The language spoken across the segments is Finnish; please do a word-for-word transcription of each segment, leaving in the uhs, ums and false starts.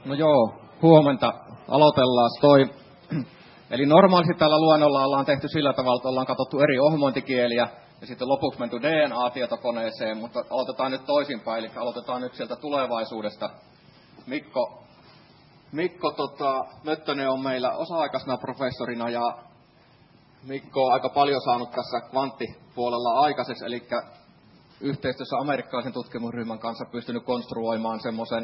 No joo, huomenta. Aloitellaan toi. Eli normaalisti täällä luennolla ollaan tehty sillä tavalla, että ollaan katsottu eri ohjelmointikieliä ja sitten lopuksi menty D N A-tietokoneeseen, mutta aloitetaan nyt toisinpäin, eli aloitetaan nyt sieltä tulevaisuudesta. Mikko, Mikko tota, Möttönen on meillä osa-aikaisena professorina ja Mikko on aika paljon saanut tässä kvanttipuolella aikaiseksi, eli yhteistyössä amerikkalaisen tutkimusryhmän kanssa pystynyt konstruoimaan semmoisen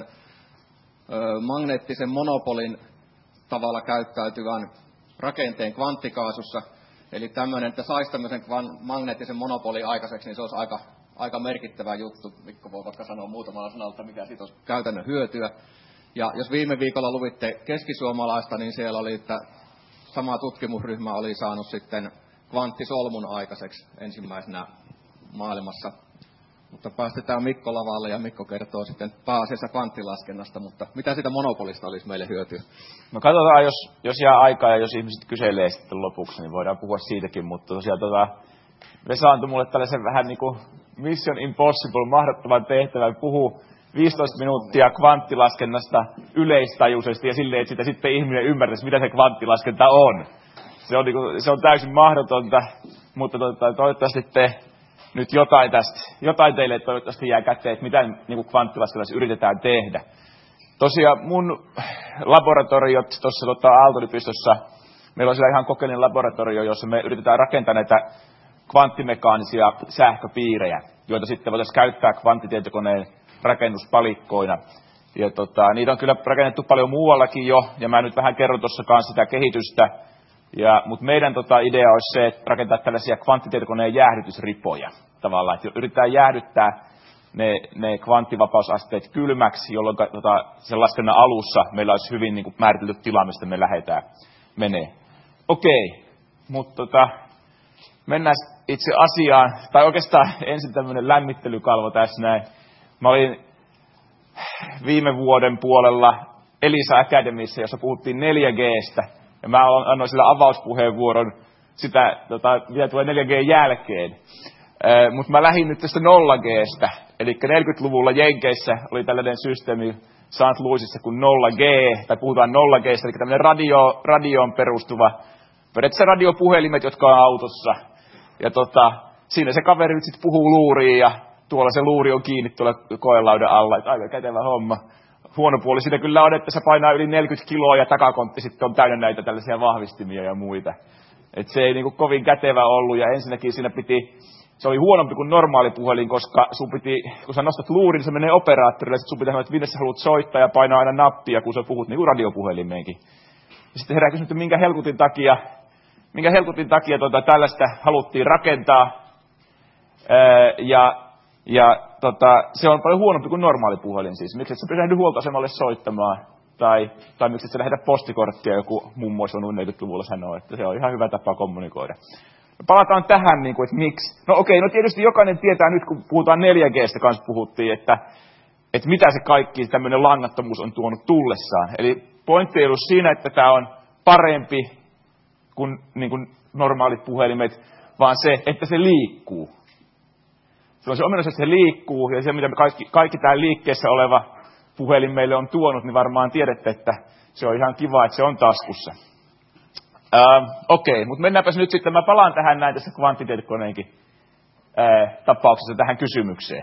magneettisen monopolin tavalla käyttäytyvän rakenteen kvanttikaasussa. Eli tämmöinen, että saisi tämmöisen magneettisen monopolin aikaiseksi, niin se olisi aika, aika merkittävä juttu. Mikko voi vaikka sanoa muutamalla sanalla, että mikä siitä olisi käytännön hyötyä. Ja jos viime viikolla luvitte keskisuomalaista, niin siellä oli, että sama tutkimusryhmä oli saanut sitten kvanttisolmun aikaiseksi ensimmäisenä maailmassa. Mutta päästetään Mikko lavalle ja Mikko kertoo sitten pääasiassa kvanttilaskennasta, mutta mitä siitä monopolista olisi meille hyötyä? No katsotaan, jos, jos jää aikaa ja jos ihmiset kyselee sitten lopuksi, niin voidaan puhua siitäkin, mutta tosiaan tota, Vesa antoi mulle tällaisen vähän niin kuin Mission Impossible, mahdottoman tehtävän, puhuu viisitoista minuuttia kvanttilaskennasta yleistajuisesti ja silleen, että sitä sitten ihminen ymmärtäisi, mitä se kvanttilaskenta on. Se on, niin kuin, se on täysin mahdotonta, mutta tota, toivottavasti te nyt jotain tästä, jotain teille toivottavasti jää käteen, että mitä niin kvanttilaskennassa yritetään tehdä. Tosiaan mun laboratoriot tuossa tota, Aalto-yliopistossa, meillä on siellä ihan kokeellinen laboratorio, jossa me yritetään rakentaa näitä kvanttimekaanisia sähköpiirejä, joita sitten voitaisiin käyttää kvanttitietokoneen rakennuspalikkoina. Ja tota, niitä on kyllä rakennettu paljon muuallakin jo, ja mä nyt vähän kerron tuossa kanssa sitä kehitystä. Ja, mutta meidän tota, idea olisi se, että rakentaa tällaisia kvanttitietokoneen jäähdytysripoja tavallaan, että yritetään jäähdyttää ne, ne kvanttivapausasteet kylmäksi, jolloin tota, sen laskennan alussa meillä olisi hyvin niin kuin määritelty tila, mistä me lähdetään menee. Okei, mutta tota, mennään itse asiaan, tai oikeastaan ensin tämmöinen lämmittelykalvo tässä näin. Mä olin viime vuoden puolella Elisa Academyssä, jossa puhuttiin neljä G:stä. Ja mä annoin sillä avauspuheenvuoron sitä, tota, mitä tulee neljä G jälkeen. Äh, Mutta mä lähdin nyt tästä nolla G:stä. Eli neljäkymmentäluvulla Jenkeissä oli tällainen systeemi Saint Louisissa kuin nolla G, tai puhutaan nolla G:stä, eli tämmöinen radio, radioon perustuva, periaatteessa radiopuhelimet, jotka on autossa. Ja tota, siinä se kaveri nyt sitten puhuu luuriin, ja tuolla se luuri on kiinni tuolla koelaudan alla. Että aika kätevä homma. Huono puoli siinä kyllä on, että se painaa yli neljäkymmentä kiloa ja takakontti sitten on täynnä näitä tällaisia vahvistimia ja muita. Et se ei niinku kovin kätevä ollut ja ensinnäkin siinä piti, se oli huonompi kuin normaali puhelin, koska sun piti, kun sä nostat luurin, se menee operaattorille ja sit sun pitää sanoa, että minne sä haluat soittaa ja painaa aina nappia, kun sä puhut niin kuin radiopuhelimeenkin. Ja sitten herää kysymys, että minkä helkutin takia, minkä helkutin takia tuota, tällaista haluttiin rakentaa ää, ja Ja tota, se on paljon huonompi kuin normaali puhelin siis. Miksi et sä lähde huoltoasemalle soittamaan? Tai, tai miksi et sä lähetä postikorttia, joku mummo olisi voinut neljäkymmentäluvulla sanoa, että se on ihan hyvä tapa kommunikoida. No, palataan tähän, niin kuin, että miksi. No okei, no tietysti jokainen tietää nyt, kun puhutaan neljä G:stä kanssa puhuttiin, että, että mitä se kaikki tämmöinen langattomuus on tuonut tullessaan. Eli pointti ei ollut siinä, että tämä on parempi kuin, niin kuin normaalit puhelimet, vaan se, että se liikkuu. Se on se ominaisuus, että se liikkuu, ja se, mitä kaikki, kaikki tämä liikkeessä oleva puhelin meille on tuonut, niin varmaan tiedätte, että se on ihan kiva, että se on taskussa. Ähm, Okei, okay, mutta mennäänpäs nyt sitten, mä palaan tähän näin tässä kvanttitietokoneenkin äh, tapauksessa tähän kysymykseen.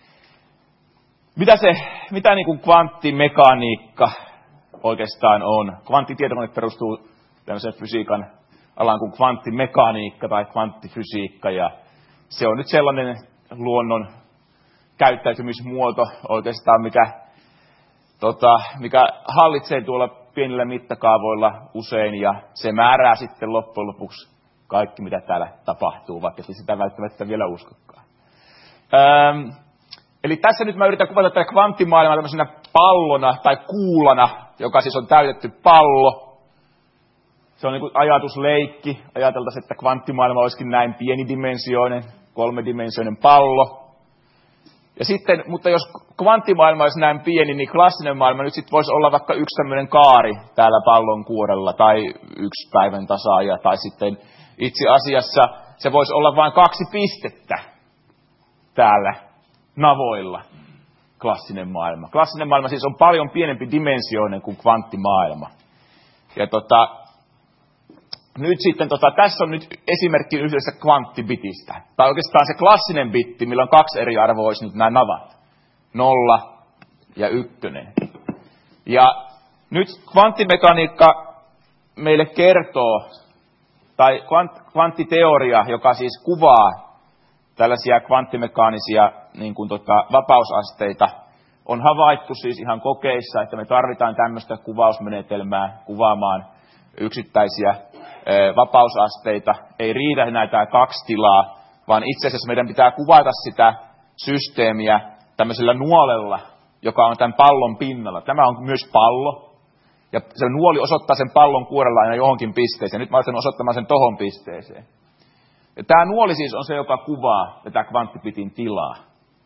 Mitä se, mitä niin kuin kvanttimekaniikka oikeastaan on? Kvanttitietokone perustuu tämmöiseen fysiikan alaan kuin kvanttimekaniikka tai kvanttifysiikka, ja se on nyt sellainen luonnon käyttäytymismuoto oikeastaan, mikä, tota, mikä hallitsee tuolla pienillä mittakaavoilla usein, ja se määrää sitten loppujen lopuksi kaikki, mitä täällä tapahtuu, vaikka se sitä välttämättä vielä uskokaan. Öm, eli tässä nyt mä yritän kuvata tätä kvanttimaailmaa tämmöisenä pallona tai kuulana, joka siis on täytetty pallo. Se on niin kuin ajatusleikki. Ajateltaisiin, että kvanttimaailma olisikin näin pienidimensioinen, kolmedimensioinen pallo. Ja sitten, mutta jos kvanttimaailma olisi näin pieni, niin klassinen maailma nyt sitten voisi olla vaikka yksi tämmöinen kaari täällä pallon kuorella, tai yksi päivän tasaaja, tai sitten itse asiassa se voisi olla vain kaksi pistettä täällä navoilla. klassinen maailma. Klassinen maailma siis on paljon pienempi dimensioinen kuin kvanttimaailma. Ja tota, nyt sitten, tota, tässä on nyt esimerkki yhdessä kvanttibitistä. Tai oikeastaan se klassinen bitti, millä on kaksi eri arvoa, olisi nyt nämä navat. Nolla ja ykkönen. Ja nyt kvanttimekaniikka meille kertoo, tai kvanttiteoria, joka siis kuvaa tällaisia kvanttimekaanisia niin kuin tota, vapausasteita, on havaittu siis ihan kokeissa, että me tarvitaan tämmöistä kuvausmenetelmää kuvaamaan yksittäisiä e, vapausasteita. Ei riitä enää tämä kaksi tilaa, vaan itse asiassa meidän pitää kuvata sitä systeemiä tämmöisellä nuolella, joka on tämän pallon pinnalla. Tämä on myös pallo, ja se nuoli osoittaa sen pallon kuorella aina johonkin pisteeseen. Nyt mä olen osoittamaan sen tohon pisteeseen. Ja tämä nuoli siis on se, joka kuvaa tätä kvanttibitin tilaa.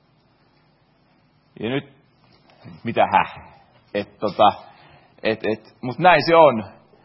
Ja nyt, mitä häh? Et, tota, et, et, mutta näin se on.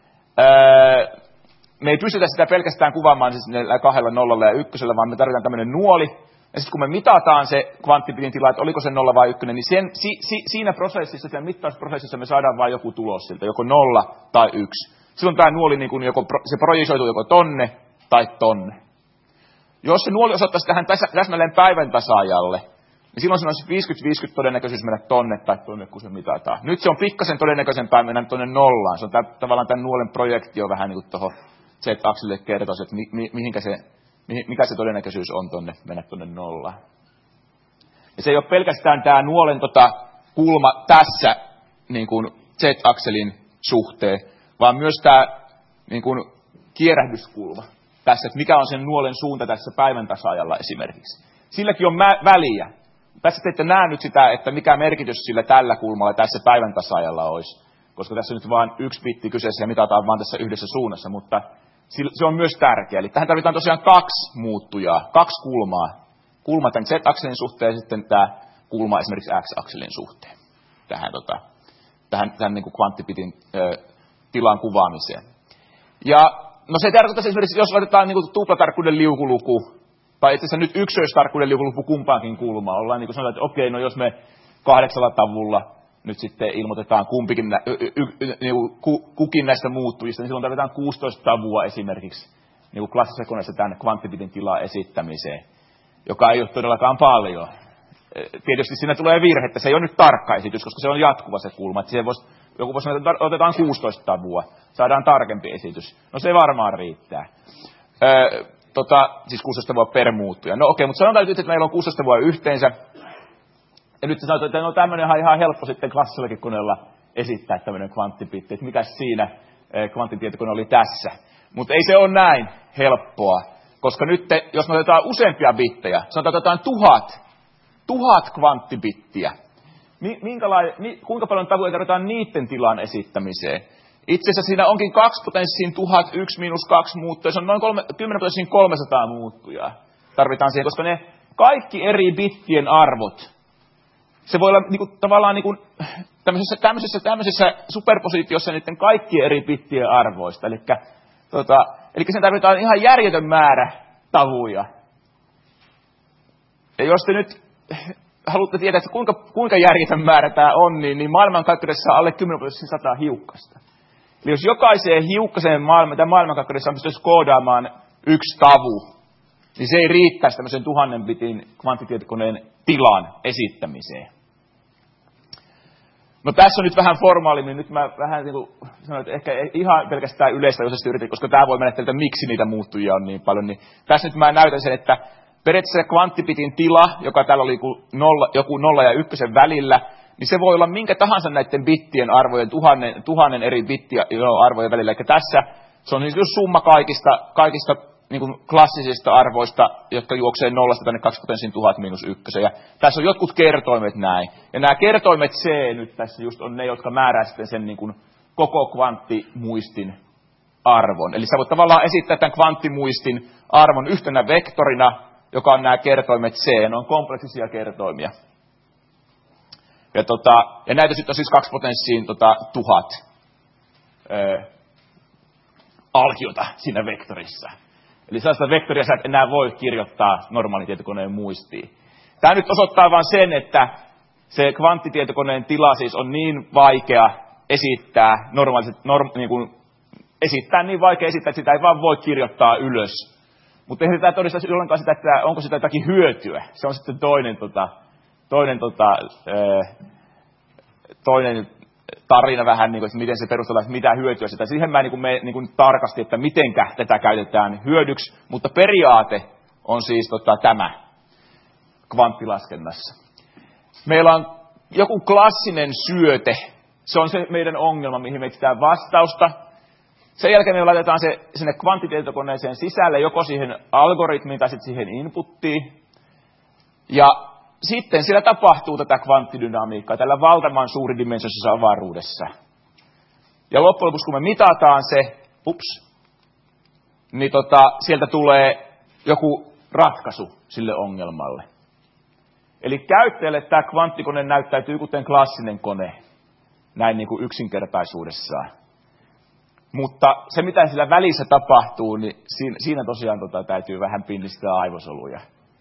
Öö, me ei pystytä sitä pelkästään kuvaamaan siis näillä kahdella nollalla ja ykkösellä, vaan me tarvitaan tämmöinen nuoli. Ja sitten kun me mitataan se kvanttibitin tila, että oliko se nolla vai ykkönen, niin sen, si, si, siinä prosessissa, siinä mittausprosessissa me saadaan vain joku tulos siltä, joko nolla tai yksi. Silloin tämä nuoli niin kuin joko, se projisoituu joko tonne tai tonne. Jos se nuoli osoittaisi tähän täsmälleen päivän tasaajalle, niin silloin se olisi viisikymmentä viisikymmentä todennäköisyys mennä tonne tai tonne, kun se mitataan. Nyt se on pikkasen todennäköisempää mennä tonne nollaan. Se on tämän, tavallaan tämän nuolen projektio vähän niin kuin tuohon Z-akselle kertoisi, että mi, mi, mihinkä se, mikä se todennäköisyys on tonne, mennä tonne nollaan. Ja se ei ole pelkästään tämä nuolen tota, kulma tässä niin kuin Z-akselin suhteen, vaan myös tämä niin kuin kierähdyskulma tässä, että mikä on sen nuolen suunta tässä päivän tasaajalla esimerkiksi. Silläkin on mä- väliä. Tässä te ette näe nyt sitä, että mikä merkitys sillä tällä kulmalla tässä päivän tasaajalla olisi, koska tässä on nyt vain yksi bitti kyseessä ja mitataan vain tässä yhdessä suunnassa, mutta se on myös tärkeä. Eli tähän tarvitaan tosiaan kaksi muuttujaa, kaksi kulmaa. Kulma tämän Z-akselin suhteen ja sitten tämä kulma esimerkiksi X-akselin suhteen tähän, tota, tähän, tähän niin kuin kvanttibitin ö, tilan kuvaamiseen. Ja no se tarkoittaa esimerkiksi, jos laitetaan niin kuin tuplatarkkuuden liukuluku, tai itse asiassa nyt yksilöistarkkuuden liukuluku kumpaankin kulmaan, ollaan niin kuin sanotaan, että okei, no jos me kahdeksalla tavulla nyt sitten ilmoitetaan kumpikin, nä, y, y, y, niin kuin kukin näistä muuttujista, niin silloin tarvitaan kuusitoista tavua esimerkiksi niin kuin klassisessa koneessa tämän kvanttibitin tilaa esittämiseen, joka ei ole todellakaan paljon. Tietysti siinä tulee virhe, että se ei ole nyt tarkka esitys, koska se on jatkuva se kulma. Että voisi, joku voisi sanoa, että otetaan kuusitoista tavua, saadaan tarkempi esitys. No se varmaan riittää. Öö, tota, siis kuusitoista tavua per muuttuja. No okei, mutta sanotaan nyt, että meillä on kuusitoista tavua yhteensä. Ja nyt sanotaan, että no tämmöinen on ihan helppo sitten klassisellakin koneella esittää tämmöinen kvanttibitti. Että mikä siinä kvanttitietokone oli tässä. Mutta ei se ole näin helppoa, koska nyt te, jos me otetaan useampia bittejä, sanotaan, että otetaan tuhat, tuhat kvanttibittiä. Mi, kuinka paljon tavuja tarvitaan niiden tilan esittämiseen? Itse asiassa siinä onkin kaksi potenssiin tuhat, yksi miinus kaksi muuttuja. Se on noin kolme, kymmenen potenssiin kolmesataa muuttujaa tarvitaan siihen, koska ne kaikki eri bittien arvot, se voi olla niinku, tavallaan niinku, tämmöisessä, tämmöisessä, tämmöisessä superpositiossa niiden kaikkien eri bittien arvoista. Eli tota, sen tarvitaan ihan järjetön määrä tavuja. Ja jos te nyt haluatte tietää, että kuinka, kuinka järjetön määrä tämä on, niin, niin maailmankaikkeudessa on alle kymmenen prosenttia sataa hiukkasta. Eli jos jokaiseen hiukkaseen maailman, tämän maailmankaikkeudessa pystyisi koodaamaan yksi tavu, niin se ei riittäisi tämmöisen tuhannen bitin kvanttitietokoneen tilan esittämiseen. No tässä on nyt vähän formaalimmin, nyt mä vähän niin kuin sanoin, että ehkä ihan pelkästään yleistajuisesti yritin, koska tämä voi mennä, että miksi niitä muuttujia on niin paljon, niin tässä nyt mä näytän sen, että periaatteessa kvanttibitin tila, joka täällä oli nolla, joku nolla ja ykkösen välillä, niin se voi olla minkä tahansa näiden bittien arvojen, tuhannen, tuhannen eri bittien arvojen välillä. Eli tässä se on niin summa kaikista, kaikista niin kuin klassisista arvoista, jotka juoksee nollasta tänne kaksi potenssiin tuhat miinus ykkösen. Ja tässä on jotkut kertoimet näin. Ja nämä kertoimet C nyt tässä just on ne, jotka määrää sitten sen niin kuin koko kvanttimuistin arvon. Eli sä voit tavallaan esittää tämän kvanttimuistin arvon yhtenä vektorina, joka on nämä kertoimet C. Ne on kompleksisia kertoimia. Ja, tota, ja näitä sitten on siis kaksi potenssiin tota, tuhat ö, alkiota siinä vektorissa. Eli sellaista vektoria sä et enää voi kirjoittaa normaalin tietokoneen muistiin. Tämä nyt osoittaa vain sen, että se kvanttitietokoneen tila siis on niin vaikea esittää, normaaliset, norm, niin kuin, esittää niin vaikea esittää, että sitä ei vaan voi kirjoittaa ylös. Mutta ei tämä todista ollenkaan sitä, että onko sitä jotakin hyötyä. Se on sitten toinen, tota, toinen, tota, toinen tarina vähän, niin kuin, että miten se perustellaan, että mitä hyötyä sitä. Siihen mä en niin mene niin tarkasti, että mitenkä tätä käytetään hyödyksi, mutta periaate on siis tota, tämä kvanttilaskennassa. Meillä on joku klassinen syöte, se on se meidän ongelma, mihin me etsitään vastausta. Sen jälkeen me laitetaan se sinne kvanttitietokoneeseen sisälle, joko siihen algoritmiin tai sitten siihen inputtiin. Ja sitten siellä tapahtuu tätä kvanttidynamiikkaa tällä valtavan suuridimensioisessa avaruudessa. Ja loppujen lopuksi, kun me mitataan se, ups, niin tota, sieltä tulee joku ratkaisu sille ongelmalle. Eli käyttäjälle tämä kvanttikone näyttäytyy kuten klassinen kone, näin niin kuin yksinkertaisuudessaan. Mutta se, mitä sillä välissä tapahtuu, niin siinä, siinä tosiaan tota, täytyy vähän pillistää aivosoluja.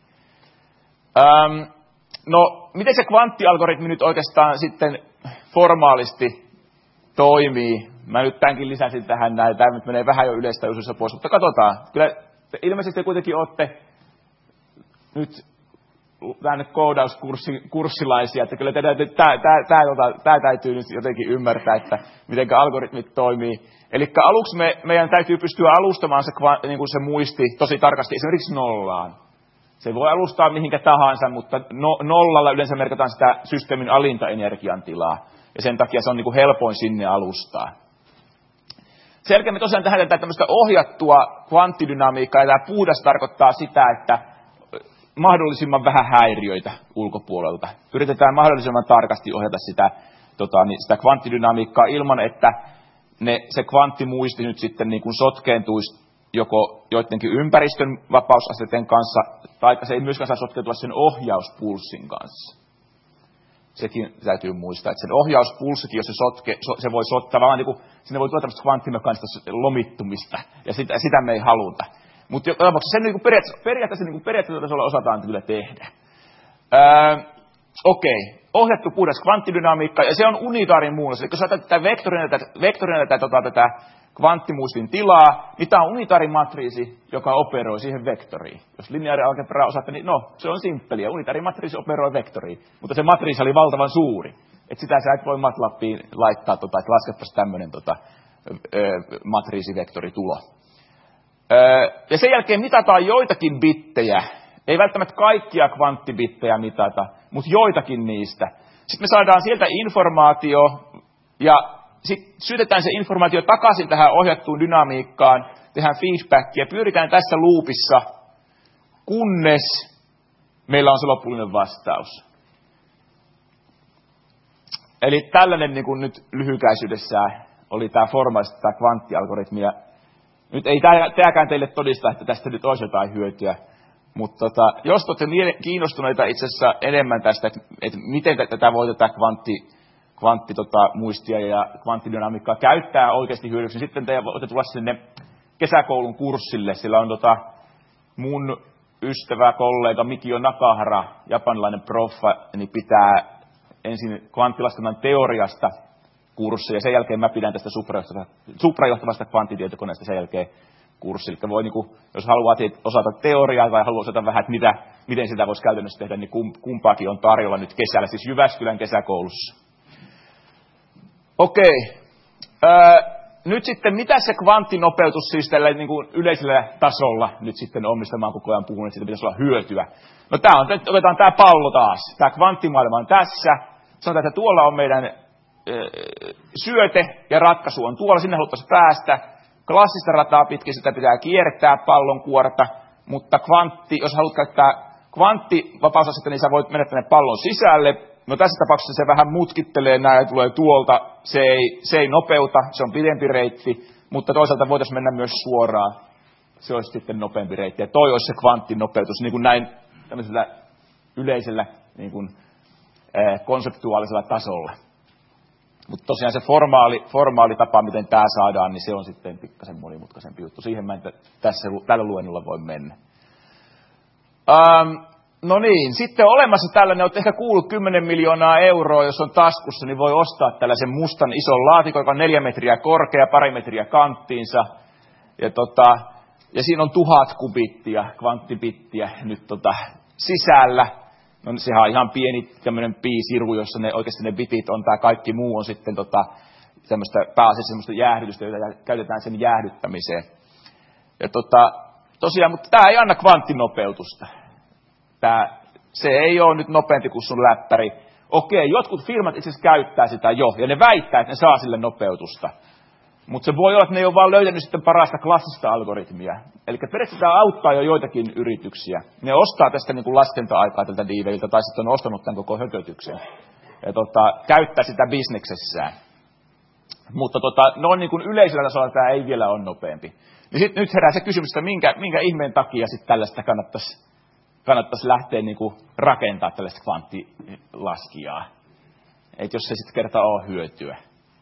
Öm, no, miten se kvanttialgoritmi nyt oikeastaan sitten formaalisti toimii? Mä nyt tämänkin lisäsin tähän näin. Tämä nyt menee vähän jo yleistä usussa pois, mutta katsotaan. Kyllä te ilmeisesti te kuitenkin olette nyt tänne koodauskurssilaisia, että kyllä tämä täytyy nyt jotenkin ymmärtää, että miten algoritmit toimii. Eli aluksi me, meidän täytyy pystyä alustamaan se, niin kuin se muisti tosi tarkasti, esimerkiksi nollaan. Se voi alustaa mihinkä tahansa, mutta no, nollalla yleensä merkataan sitä systeemin alinta energiantilaa, ja sen takia se on niin kuin helpoin sinne alustaa. Sen jälkeen me tosiaan tehdään tämmöistä ohjattua kvanttidynamiikkaa, ja tämä puhdas tarkoittaa sitä, että mahdollisimman vähän häiriöitä ulkopuolelta. Yritetään mahdollisimman tarkasti ohjata sitä, tota, niin sitä kvanttidynamiikkaa ilman, että ne, se kvanttimuisti nyt sitten niin kuin sotkeentuisi joko joidenkin ympäristön vapausasteiden kanssa, tai se ei myöskään saa sotkeutua sen ohjauspulssin kanssa. Sekin täytyy muistaa, että sen ohjauspulssikin, jos se, sotke, se voi sottaa, vaan niin kuin, sinne voi tuoda tämmöistä kvanttimekaanista lomittumista, ja sitä, sitä me ei haluta. Mutta sen niin periaatteessa, periaatteessa, niin periaatteessa tasolla osataan kyllä tehdä. Öö, Okei, okay. Ohjattu puhdas kvanttidynamiikka, ja se on unitaarin muunnus. Eli jos ajatellaan tätä vektorina, tätä, vektorina tätä, tota, tätä kvanttimuistin tilaa, niin tämä on unitaarimatriisi, joka operoi siihen vektoriin. Jos lineaarialgebraa osaatte, niin no, se on simppeliä. Unitaarimatriisi operoi vektoriin, mutta se matriisi oli valtavan suuri. Että sitä sä et voi MATLABiin laittaa, tota, että laskepas tämmöinen tota, matriisivektoritulo. Ja sen jälkeen mitataan joitakin bittejä. Ei välttämättä kaikkia kvanttibittejä mitata, mutta joitakin niistä. Sitten me saadaan sieltä informaatio, ja sitten syötetään se informaatio takaisin tähän ohjattuun dynamiikkaan, tehdään feedbackia, pyöritään tässä loopissa, kunnes meillä on se lopullinen vastaus. Eli tällainen niin kuin nyt lyhykäisyydessään oli tämä formaalisesti tämä kvanttialgoritmi. Ja nyt ei tämäkään teille todista, että tästä nyt olisi jotain hyötyä. Mutta tota, jos olette kiinnostuneita itse asiassa enemmän tästä, että, että miten tätä voi tätä kvantti, kvantti, tota, muistia ja kvanttidynamiikkaa käyttää oikeasti hyödyksi, niin sitten te voitte tulla sinne kesäkoulun kurssille. Sillä on tota, mun ystävä, kollega Mikio Nakahara, japanilainen proffa, niin pitää ensin kvanttilaskennan teoriasta kurssia, ja sen jälkeen mä pidän tästä suprajohtavasta, suprajohtavasta kvanttitietokoneesta sen jälkeen kurssi. Eli voi, niin kuin, jos haluaa osata teoriaa tai haluaa osata vähän, että mitä, miten sitä voisi käytännössä tehdä, niin kumpaakin on tarjolla nyt kesällä, siis Jyväskylän kesäkoulussa. Okei. Öö, nyt sitten, mitä se kvanttinopeutus siis tällä niin kuin yleisellä tasolla nyt sitten on, mistä mä oon koko ajan puhunut, että siitä pitäisi olla hyötyä. No tää on, otetaan tämä pallo taas. Tämä kvanttimaailma on tässä. Sanotaan, että tuolla on meidän öö, syöte ja ratkaisu on tuolla, sinne haluttaisiin päästä. Klassista rataa pitkin sitä pitää kiertää pallon kuorta, mutta kvantti, jos haluat käyttää kvanttivapausasetetta, niin sä voit mennä tänne pallon sisälle. No tässä tapauksessa se vähän mutkittelee, nämä tulee tuolta, se ei, se ei nopeuta, se on pidempi reitti, mutta toisaalta voitaisiin mennä myös suoraan, se olisi sitten nopeampi reitti. Ja toi olisi se kvanttinopeutus, niin kuin näin tämmöisellä yleisellä niin kuin, eh, konseptuaalisella tasolla. Mutta tosiaan se formaali, formaali tapa, miten tämä saadaan, niin se on sitten pikkasen monimutkaisempi juttu. Siihen mä en tässä, tällä luennolla voi mennä. Ähm, No niin, sitten on olemassa tällainen, olet ehkä kuullut kymmenen miljoonaa euroa, jos on taskussa, niin voi ostaa tällaisen mustan ison laatikon, joka on neljä metriä korkea, pari metriä kanttiinsa. Ja, tota, ja siinä on tuhat kubittia, kvanttibittiä nyt tota, sisällä. No sehän on ihan pieni tämmöinen piisiru, jossa ne, oikeasti ne bitit on, tämä kaikki muu on sitten tota, tämmöistä pääasiassa semmoista jäähdytystä, jota käytetään sen jäähdyttämiseen. Ja tota, tosiaan, mutta tämä ei anna kvanttinopeutusta. Tää, se ei ole nyt nopeampi kuin sun läppäri. Okei, jotkut firmat itse asiassa käyttää sitä jo, ja ne väittää, että ne saa sille nopeutusta. Mutta se voi olla, että ne ei ole vaan löytänyt sitten parasta klassista algoritmia. Eli periaatteessa tämä auttaa jo joitakin yrityksiä. Ne ostaa tästä niin kuin laskenta-aikaa tältä diiveiltä, tai sitten on ostanut tämän koko hökötyksen. Ja tota, käyttää sitä bisneksessään. Mutta tota, noin niin kuin yleisellä tasolla tämä ei vielä ole nopeampi. Niin sit nyt herää se kysymys, että minkä, minkä ihmeen takia sitten tällaista kannattaisi, kannattaisi lähteä niin kuin rakentaa tällaista kvanttilaskijaa. Että jos se sitten kertaa ole hyötyä.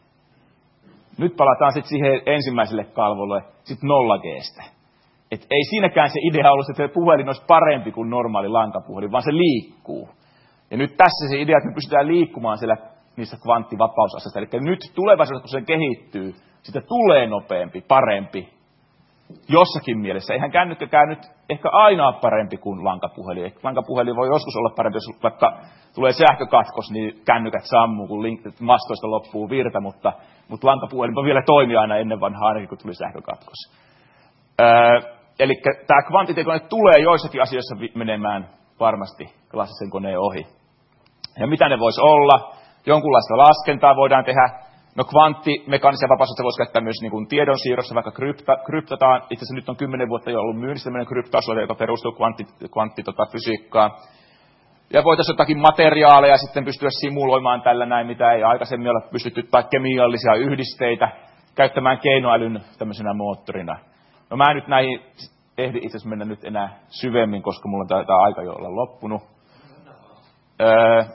Nyt palataan sitten siihen ensimmäiselle kalvolle, sitten nolla G:stä. Et ei siinäkään se idea ollut, että se puhelin olisi parempi kuin normaali lankapuhelin, vaan se liikkuu. Ja nyt tässä se idea, että me pystytään liikkumaan siellä niissä kvanttivapausasteissa. Eli nyt tulevaisuudessa, kun se kehittyy, sitä tulee nopeampi, parempi. Jossakin mielessä. Eihän kännykkäkään nyt ehkä aina ole parempi kuin lankapuhelin. Lankapuhelin voi joskus olla parempi, jos vaikka tulee sähkökatkos, niin kännykät sammuu, kun link- mastoista loppuu virta, mutta, mutta lankapuhelin vielä toimii aina ennen vanhaa, ainakin kun tuli sähkökatkos. Öö, eli tämä kvanttitietokone tulee joissakin asioissa menemään varmasti klassisen koneen ohi. Ja mitä ne voisi olla? Jonkunlaista laskentaa voidaan tehdä. No kvanttimekaanisia vapausasteita voisi käyttää myös niin kuin tiedonsiirrossa, vaikka krypta, kryptataan. Itse asiassa nyt on kymmenen vuotta jo ollut myynnissä tämmöinen kryptoasuote, joka perustuu kvantti, kvantti, tota, fysiikkaan. Ja voitaisiin jotakin materiaaleja sitten pystyä simuloimaan tällä näin, mitä ei aikaisemmin ole pystytty, tai kemiallisia yhdisteitä käyttämään keinoälyn tämmöisenä moottorina. No mä en nyt näihin ehdi itse asiassa mennä nyt enää syvemmin, koska mulla on tämä aika jo olla loppunut. Öö,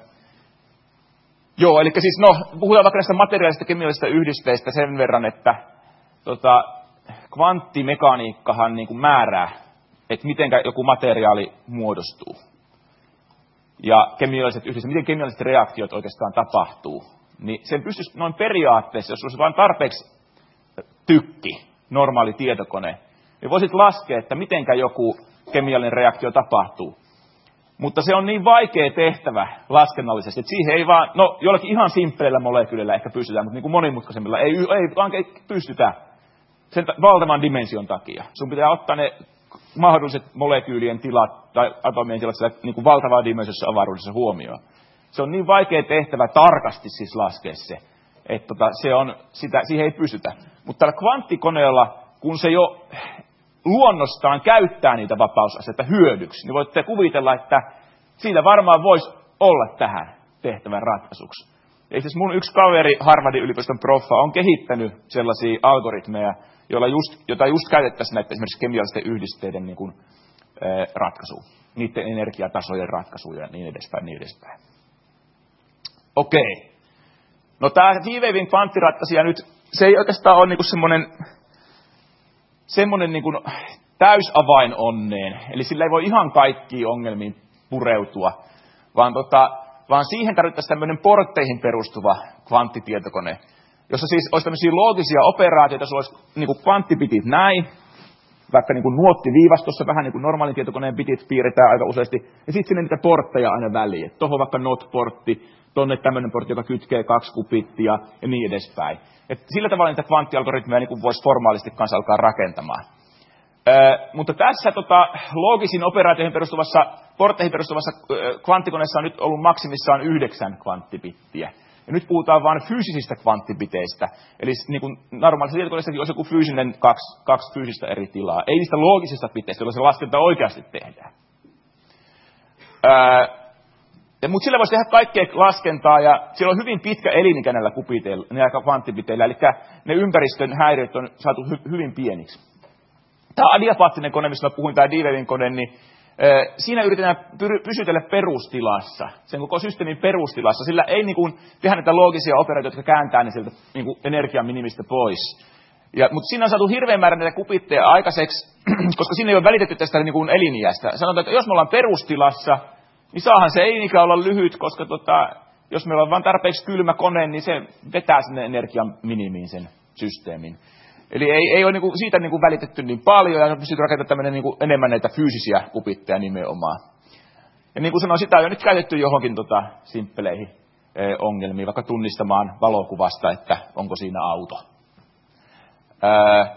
Joo, eli siis no, puhutaan vaikka näistä materiaalisista kemiallisista yhdisteistä sen verran, että tota, kvanttimekaniikkahan niin kuin määrää, että miten joku materiaali muodostuu. Ja kemialliset yhdisteet, miten kemialliset reaktiot oikeastaan tapahtuu. Niin sen pystyisi noin periaatteessa, jos olisi vain tarpeeksi tykki, normaali tietokone, niin voisit laskea, että mitenkä joku kemiallinen reaktio tapahtuu. Mutta se on niin vaikea tehtävä laskennallisesti, että siihen ei vaan, no jollakin ihan simppeleillä molekyylillä ehkä pystytään, mutta niin kuin monimutkaisemmilla ei, ei vaan pystytä sen valtavan dimension takia. Sun pitää ottaa ne mahdolliset molekyylien tilat tai atomien tilat siellä niin kuin valtavaa dimensiossa avaruudessa huomioon. Se on niin vaikea tehtävä tarkasti siis laskea se, että tota, se on, sitä, siihen ei pystytä. Mutta tällä kvanttikoneella, kun se jo luonnostaan käyttää niitä vapausasteita hyödyksi, niin voitte kuvitella, että siitä varmaan voisi olla tähän tehtävän ratkaisuksi. Ja itse asiassa mun yksi kaveri, Harvardin yliopiston proffa, on kehittänyt sellaisia algoritmeja, joilla just, joita just käytettäisiin näiden esimerkiksi kemiallisten yhdisteiden niin kuin, ää, ratkaisuun, niiden energiatasojen ratkaisuja ja niin edespäin, niin edespäin. Okei. No tämä D-Waven kvanttiratkaisija nyt, se ei oikeastaan ole niin kuin semmoinen semmoinen niin kuin täysavain onneen, eli sillä ei voi ihan kaikkiin ongelmiin pureutua, vaan, tota, vaan siihen tarvittaisiin tämmöinen portteihin perustuva kvanttitietokone, jossa siis olisi tämmöisiä loogisia operaatioita, jossa olisi niin kuin kvanttibitit näin, vaikka niin kuin nuottiviivastossa, vähän niin kuin normaalin tietokoneen bitit piirretään aika useasti, ja sitten sinne niitä portteja aina väliin. Tuohon vaikka not-portti, tonne tämmöinen portti, joka kytkee kaksi kubittia ja niin edespäin. Et sillä tavalla niitä kvanttialgoritmeja niin voisi formaalisti kanssa alkaa rakentamaan. Öö, mutta tässä tota, loogisiin operaatioihin perustuvassa, portteihin perustuvassa öö, kvanttikoneessa on nyt ollut maksimissaan yhdeksän kvanttibittiä. Ja nyt puhutaan vain fyysisistä kvanttibiteistä. Eli niin kuin normaalissa tietokoneessakin olisi joku fyysinen kaksi, kaksi fyysistä eri tilaa. Ei niistä loogisista biteistä, joilla se laskenta oikeasti tehdään. Öö, Ja, mutta sillä voisi tehdä kaikkea laskentaa, ja siellä on hyvin pitkä elinikä näillä kubiteilla, näillä kvanttibiteillä, eli ne ympäristön häiriöt on saatu hy, hyvin pieniksi. Tämä adiabaattinen kone, mistä mä puhuin, tämä D-Waven kone, niin äh, siinä yritetään py, pysytellä perustilassa, sen koko systeemin perustilassa, sillä ei niin kuin, tehdä näitä loogisia operaatioita, jotka kääntää ne sieltä niin kuin energian minimistä pois. Ja, mutta siinä on saatu hirveän määrä näitä kubitteja aikaiseksi, koska siinä ei ole välitetty tästä niin kuin eliniästä. Sanotaan, että jos me ollaan perustilassa, niin saahan se elinikä olla lyhyt, koska tota, jos meillä on vain tarpeeksi kylmä kone, niin se vetää sinne energian minimiin sen systeemin. Eli ei, ei ole niinku siitä niinku välitetty niin paljon, ja pystytty rakentamaan niinku enemmän näitä fyysisiä kupitteja nimenomaan. Ja niin kuin sanoin, sitä on jo nyt käytetty johonkin tota, simppeleihin eh, ongelmiin, vaikka tunnistamaan valokuvasta, että onko siinä auto. Ää,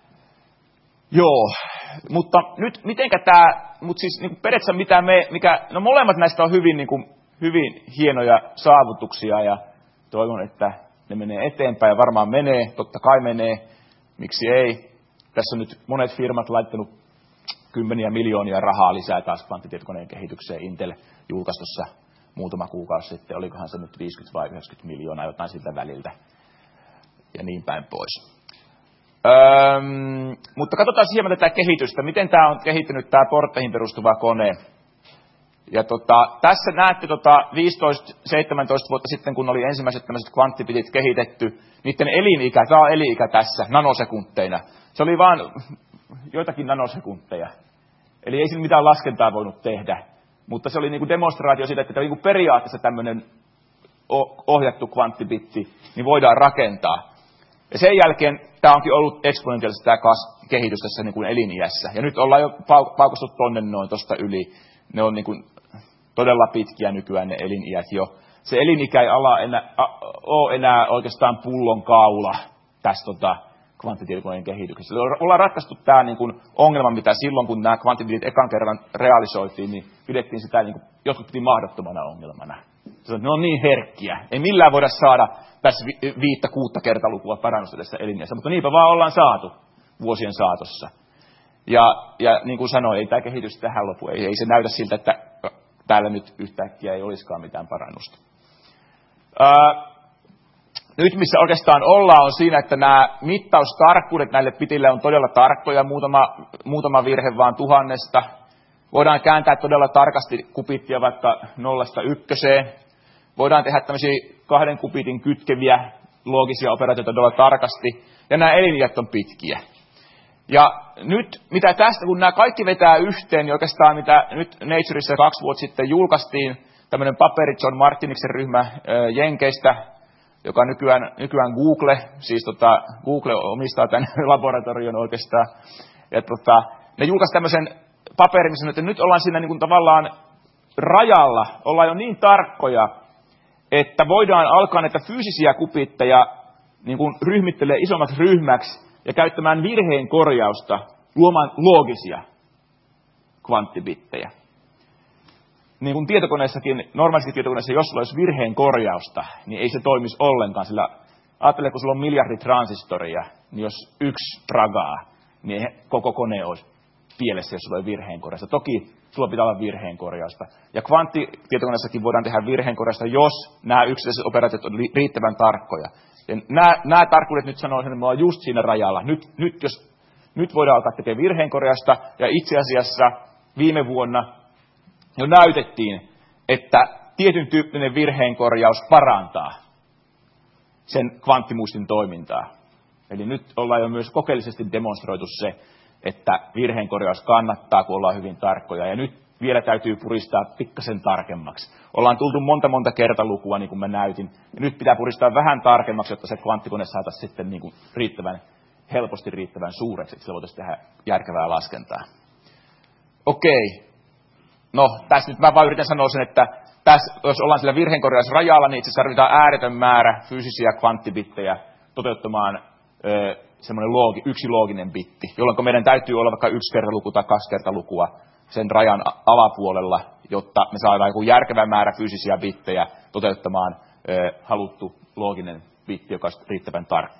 joo, mutta nyt mitenkä tämä, mutta siis niinku periaatteessa mitä me, mikä, no molemmat näistä on hyvin, niinku, hyvin hienoja saavutuksia, ja toivon, että ne menee eteenpäin, ja varmaan menee, totta kai menee, miksi ei. Tässä on nyt monet firmat laittanut kymmeniä miljoonia rahaa lisää taas kvanttitietokoneen kehitykseen. Intel julkaisi tuossa muutama kuukausi sitten, olikohan se nyt viisikymmentä vai yhdeksänkymmentä miljoonaa, jotain siltä väliltä, ja niin päin pois. Öm, mutta katsotaan hieman tätä kehitystä, miten tämä on kehittynyt, tämä portteihin perustuva kone. Ja tota, tässä näette tota viisitoista seitsemäntoista vuotta sitten, kun oli ensimmäiset tämmöiset kvanttipitit kehitetty, niiden elinikä, tämä on elinikä tässä, nanosekunteina. Se oli vaan joitakin nanosekunteja. Eli ei siinä mitään laskentaa voinut tehdä. Mutta se oli niinku demonstraatio siitä, että niinku periaatteessa tämmöinen ohjattu kvanttibitti niin voidaan rakentaa. Ja sen jälkeen tämä onkin ollut eksponentiaalisesti tämä kehitys tässä niin kuin eliniässä. Ja nyt ollaan jo paukustu tonne noin tuosta yli. Ne on niin kuin todella pitkiä nykyään ne eliniät jo. Se elinikä ei ala enää, a, ole enää oikeastaan pullon kaula tässä tota, kvanttitietokoneen kehityksessä. Eli ollaan ratkaistu tämä niin kuin ongelma, mitä silloin, kun nämä kvanttibitit ekan kerran realisoitiin, niin pidettiin sitä, niin kuin, joskus piti mahdottomana ongelmana. Ne on niin herkkiä. Ei millään voida saada tässä viittä, kuutta kertalukua parannusta tässä eliniässä, mutta niinpä vaan ollaan saatu vuosien saatossa. Ja, ja niin kuin sanoin, ei tämä kehitys tähän lopu. Ei, ei se näytä siltä, että täällä nyt yhtäkkiä ei olisikaan mitään parannusta. Ää, nyt missä oikeastaan ollaan on siinä, että nämä mittaustarkkuudet näille pitille on todella tarkkoja, muutama, muutama virhe vaan tuhannesta. Voidaan kääntää todella tarkasti kupittia vaikka nollasta ykköseen. Voidaan tehdä tämmöisiä kahden kubitin kytkeviä loogisia operaatioita todella tarkasti. Ja nämä eliniät on pitkiä. Ja nyt, mitä tästä, kun nämä kaikki vetää yhteen, niin oikeastaan mitä nyt Natureissa kaksi vuotta sitten julkaistiin, tämmöinen paperi John Martiniksen ryhmä äh, Jenkeistä, joka nykyään, nykyään Google, siis tota, Google omistaa tämän laboratorion oikeastaan. Ja tota, ne julkaisi tämmöisen paperin, missä että nyt ollaan siinä niin kuin tavallaan rajalla, ollaan jo niin tarkkoja, että voidaan alkaa näitä fyysisiä kupitteja niin kuin ryhmittelee isommaksi ryhmäksi ja käyttämään virheen korjausta luomaan loogisia kvanttibittejä. Niin kuin tietokoneessakin, normaalisti tietokoneessa, jos sulla olisi virheen korjausta, niin ei se toimisi ollenkaan. Sillä ajattele, kun sulla on miljardi transistoria, niin jos yksi pragaa, niin koko kone olisi pielessä, jos sulla on virheen korjausta. Toki sulla pitää olla virheen korjausta. Ja kvanttitietokoneessakin voidaan tehdä virheen korjausta, jos nämä yksittäiset operaatiot on riittävän tarkkoja. Ja nämä, nämä tarkkuudet nyt sanoisin, että me ollaan just siinä rajalla. Nyt, nyt, jos, nyt voidaan alkaa tekemään virheenkorjausta, ja itse asiassa viime vuonna jo näytettiin, että tietyn tyyppinen virheenkorjaus parantaa sen kvanttimuistin toimintaa. Eli nyt ollaan jo myös kokeellisesti demonstroitu se, että virheenkorjaus kannattaa, kun ollaan hyvin tarkkoja. Ja nyt vielä täytyy puristaa pikkasen tarkemmaksi. Ollaan tultu monta monta kertalukua, niin kuin mä näytin. Ja nyt pitää puristaa vähän tarkemmaksi, jotta se kvanttikone saataisiin sitten niin kuin riittävän, helposti riittävän suureksi, että sillä voitaisiin tehdä järkevää laskentaa. Okei. No, tässä nyt mä vaan yritän sanoa sen, että tässä, jos ollaan sillä virheenkorjausrajalla, niin itse asiassa tarvitaan ääretön määrä fyysisiä kvanttibittejä toteuttamaan ö, semmoinen loogi, yksi looginen bitti, jolloin meidän täytyy olla vaikka yksi kertaluku tai kaksi kertalukua sen rajan alapuolella, jotta me saadaan joku järkevä määrä fyysisiä bittejä toteuttamaan ö, haluttu looginen bitti, joka on riittävän tarkka.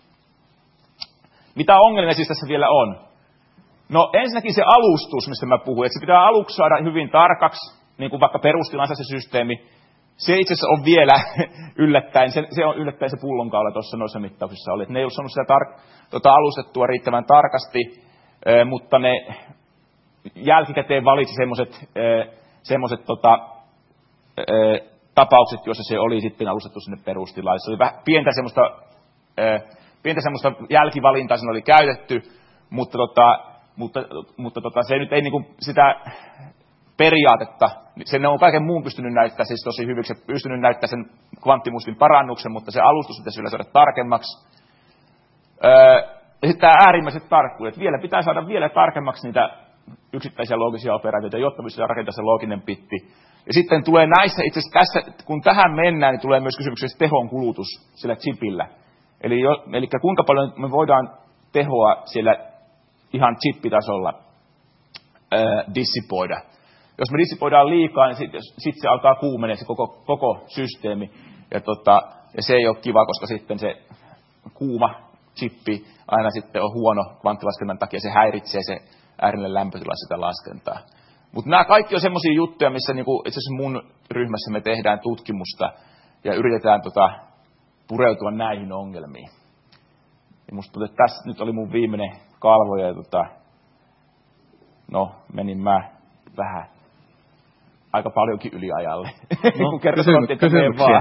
Mitä ongelmia siis tässä vielä on? No ensinnäkin se alustus, mistä mä puhuin, että se pitää aluksi saada hyvin tarkaksi, niin kuin vaikka perustilansa se systeemi. Se itse asiassa on vielä yllättäen, se, se on yllättäen se pullonkaula tuossa noissa mittauksissa oli. Että ne ei ole saanut sitä tar- tota alustettua riittävän tarkasti, äh, mutta ne jälkikäteen valitsi semmoiset äh, semmoiset tota, äh, tapaukset, joissa se oli sitten alustettu sinne perustilaan. Se oli vähän pientä semmoista, äh, pientä semmoista jälkivalintaa, siinä oli käytetty, mutta, tota, mutta, mutta tota, se nyt ei niinku sitä periaatetta. Sen on kaiken muun pystynyt näyttämään siis tosi hyviksi, pystynyt näyttämään sen kvanttimuistin parannuksen, mutta se alustus pitäisi vielä saada tarkemmaksi. Öö, ja sitten tämä äärimmäiset tarkkuudet. Vielä pitää saada vielä tarkemmaksi niitä yksittäisiä loogisia operaatioita, jotta pystytään rakentamaan se looginen bitti. Ja sitten tulee näissä, itse asiassa tässä, kun tähän mennään, niin tulee myös kysymyksessä tehon kulutus sillä chipillä. Eli, jo, eli kuinka paljon me voidaan tehoa siellä ihan chippitasolla öö, dissipoida. Jos me dissipoidaan liikaa, niin sitten sit se alkaa kuumenee se koko, koko systeemi. Ja, tota, ja se ei ole kiva, koska sitten se kuuma chippi aina sitten on huono kvanttilaskennan takia. Se häiritsee se äärinen lämpötila sitä laskentaa. Mutta nämä kaikki on semmoisia juttuja, missä niinku, itse asiassa mun ryhmässä me tehdään tutkimusta ja yritetään tota, pureutua näihin ongelmiin. Ja musta tuntuu, että tässä nyt oli mun viimeinen kalvo ja tota, no menin mä vähän aika paljonkin yliajalle. No, kun kerran sanottiin, että mene vaan.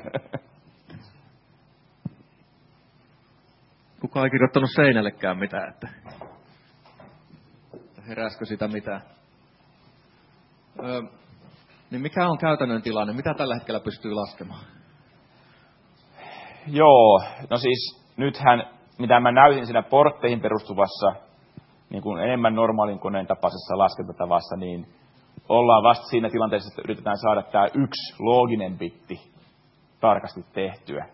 Kukaan ei kirjoittanut seinällekään mitään, että heräskö sitä mitään. Öö, niin mikä on käytännön tilanne? Mitä tällä hetkellä pystyy laskemaan? Joo, no siis nythän, mitä mä näytin siinä portteihin perustuvassa, niin kuin enemmän normaalin koneen tapaisessa laskentatavassa, niin ollaan vasta siinä tilanteessa, että yritetään saada tämä yksi looginen bitti tarkasti tehtyä.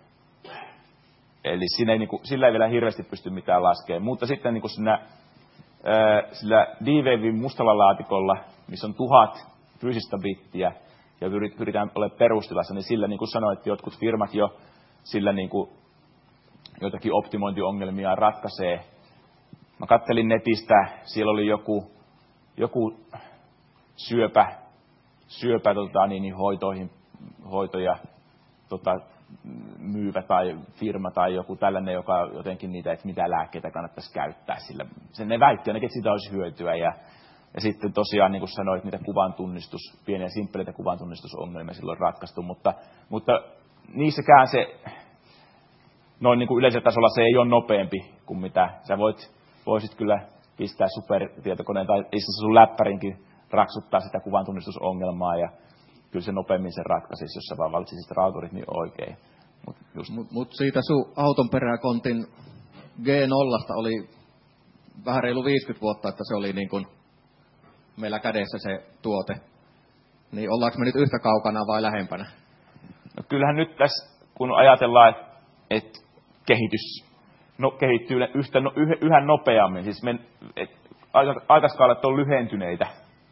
Eli siinä ei, niin kuin, sillä ei vielä hirveästi pysty mitään laskemaan. Mutta sitten niin kuin siinä, ää, sillä D-Wavin mustalla laatikolla, missä on tuhat fyysistä bittiä, ja pyritään olemaan perustilassa, niin sillä, niin kuin sanoin, että jotkut firmat jo sillä niin kuin, joitakin optimointiongelmia ratkaisee. Mä kattelin netistä, siellä oli joku, joku syöpä, syöpä tota, niin, hoitoihin, hoitoja tota, myyvä tai firma tai joku tällainen, joka jotenkin niitä, että mitä lääkkeitä kannattaisi käyttää sillä. Sen ne väitti ainakin, että siitä olisi hyötyä. Ja, ja sitten tosiaan, niin kuin sanoit, niitä kuvantunnistus, pieniä simppeleitä kuvantunnistusongelmia silloin ratkaistu, mutta, mutta niissäkään se, noin niin kuin yleisellä tasolla se ei ole nopeampi kuin mitä sä voit, voisit kyllä pistää supertietokoneen tai itse sun läppärinkin raksuttaa sitä kuvantunnistusongelmaa ja kyllä se nopeammin sen ratkaisisi, jos sä vaan valitsisit sitä rautarytmin oikein. Mutta mut, mut siitä sun auton peräkontin G nolla oli vähän reilu viisikymmentä vuotta, että se oli niin kuin meillä kädessä se tuote. Niin ollaanko me nyt yhtä kaukana vai lähempänä? No kyllähän nyt tässä, kun ajatellaan, että et kehitys no, kehittyy yhtä, no, yh, yhä nopeammin, siis men, et, aikaskaalat on lyhentyneitä.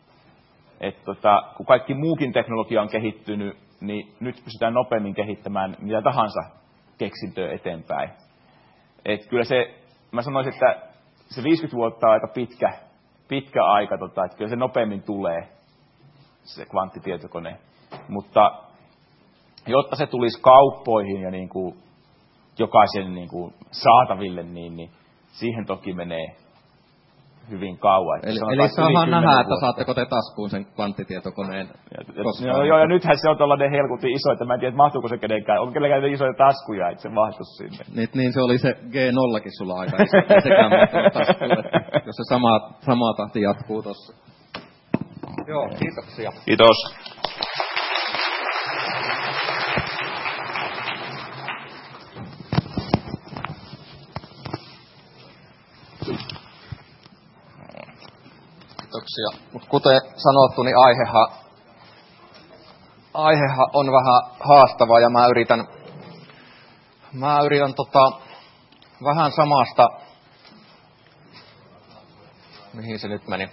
Et tota, kun kaikki muukin teknologia on kehittynyt, niin nyt pystytään nopeammin kehittämään mitä tahansa keksintöä eteenpäin. Et kyllä se, mä sanoisin, että se viisikymmentä vuotta on aika pitkä, pitkä aika, tota, että kyllä se nopeammin tulee, se kvanttitietokone. Mutta jotta se tulisi kauppoihin ja niin kuin jokaisen niin kuin saataville, niin, niin siihen toki menee hyvin kauan. Eli, eli saahan nähdä, että saatteko te taskuun sen kvanttitietokoneen. Ja, ja, joo, ja nythän se on tällainen helkutin iso, että mä en tiedä, mahtuuko se kenenkään. On kenelläkään isoja taskuja, että se mahtuisi sinne. Niin, niin se oli se G nolla sulla aika iso. Ei sekään mahtunut taskuun, että jos se sama, sama tahti jatkuu tossa. Joo, kiitoksia. Kiitos. Kiitoksia. Mut kuten sanottu, niin aihehan, aihehan on vähän haastava ja mä yritän, mä yritän tota, vähän samasta, mihin se nyt meni.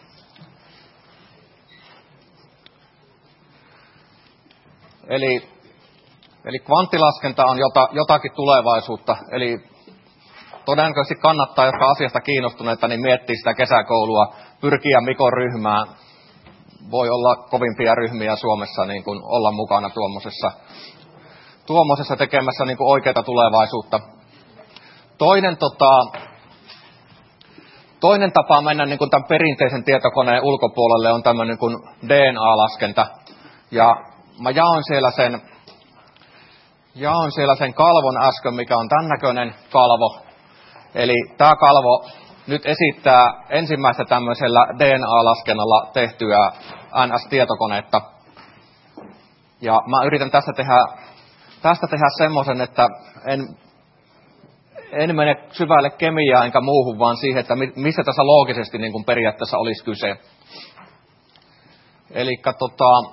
Eli, eli kvanttilaskenta on jota, jotakin tulevaisuutta, eli todennäköisesti kannattaa, jotka asiasta kiinnostuneita, niin miettiä sitä kesäkoulua, pyrkiä Mikon ryhmään. Voi olla kovimpia ryhmiä Suomessa niin kuin olla mukana tuommoisessa, tuommoisessa tekemässä niin kuin oikeaa tulevaisuutta. Toinen, tota, toinen tapa mennä niin kuin tämän perinteisen tietokoneen ulkopuolelle on tämmöinen niin kuin D N A-laskenta. Ja mä jaoin siellä sen, jaoin siellä sen kalvon äsken, mikä on tämän näköinen kalvo. Eli tämä kalvo nyt esittää ensimmäistä tämmöisellä D N A-laskennalla tehtyä N S-tietokonetta. Ja mä yritän tästä tehdä, tästä tehdä semmoisen, että en, en mene syvälle kemiaan enkä muuhun, vaan siihen, että missä tässä loogisesti niin kuin periaatteessa olisi kyse. Elikkä tota,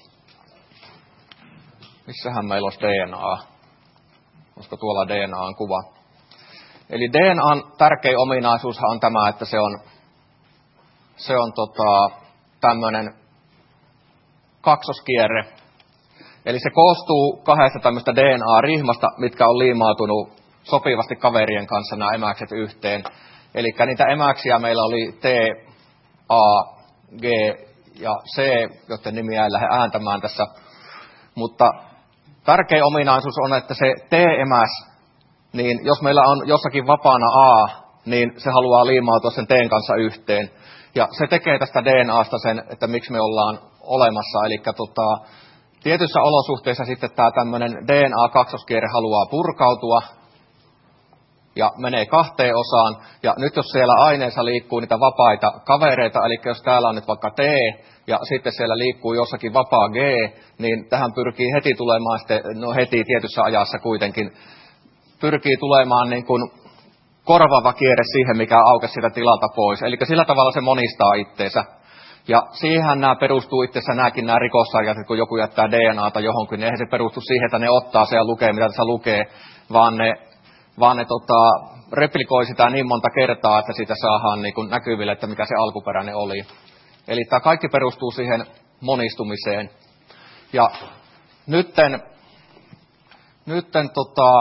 missähän meillä olisi D N A? Olisiko tuolla D N A:n kuva? Eli D N A:n tärkein ominaisuushan on tämä, että se on, se on tota, tämmöinen kaksoskierre. Eli se koostuu kahdesta tämmöistä D N A-rihmasta, mitkä on liimautunut sopivasti kaverien kanssa nämä emäkset yhteen. Eli niitä emäksiä meillä oli T, A, G ja C, joiden nimiä ei lähde ääntämään tässä. Mutta tärkein ominaisuus on, että se T-emäs, niin jos meillä on jossakin vapaana A, niin se haluaa liimautua sen T:n kanssa yhteen. Ja se tekee tästä D N A:sta sen, että miksi me ollaan olemassa. Eli tota, tietyissä olosuhteissa sitten tämä tämmöinen D N A-kaksoskierre haluaa purkautua ja menee kahteen osaan. Ja nyt jos siellä aineessa liikkuu niitä vapaita kavereita, eli jos täällä on nyt vaikka T ja sitten siellä liikkuu jossakin vapaa G, niin tähän pyrkii heti tulemaan sitten, no heti tietyssä ajassa kuitenkin, pyrkii tulemaan niin kuin korvaava kierre siihen, mikä aukesi sitä tilalta pois. Eli sillä tavalla se monistaa itteensä. Ja siihen nämä perustuu itse nämäkin nämä rikossarjat, että kun joku jättää D N A:ta johonkin, niin eihän se perustu siihen, että ne ottaa se ja lukee, mitä tässä lukee, vaan ne, vaan ne tota, replikoi sitä niin monta kertaa, että siitä saadaan niin kuin näkyville, että mikä se alkuperäinen oli. Eli tämä kaikki perustuu siihen monistumiseen. Ja nytten, nytten tota,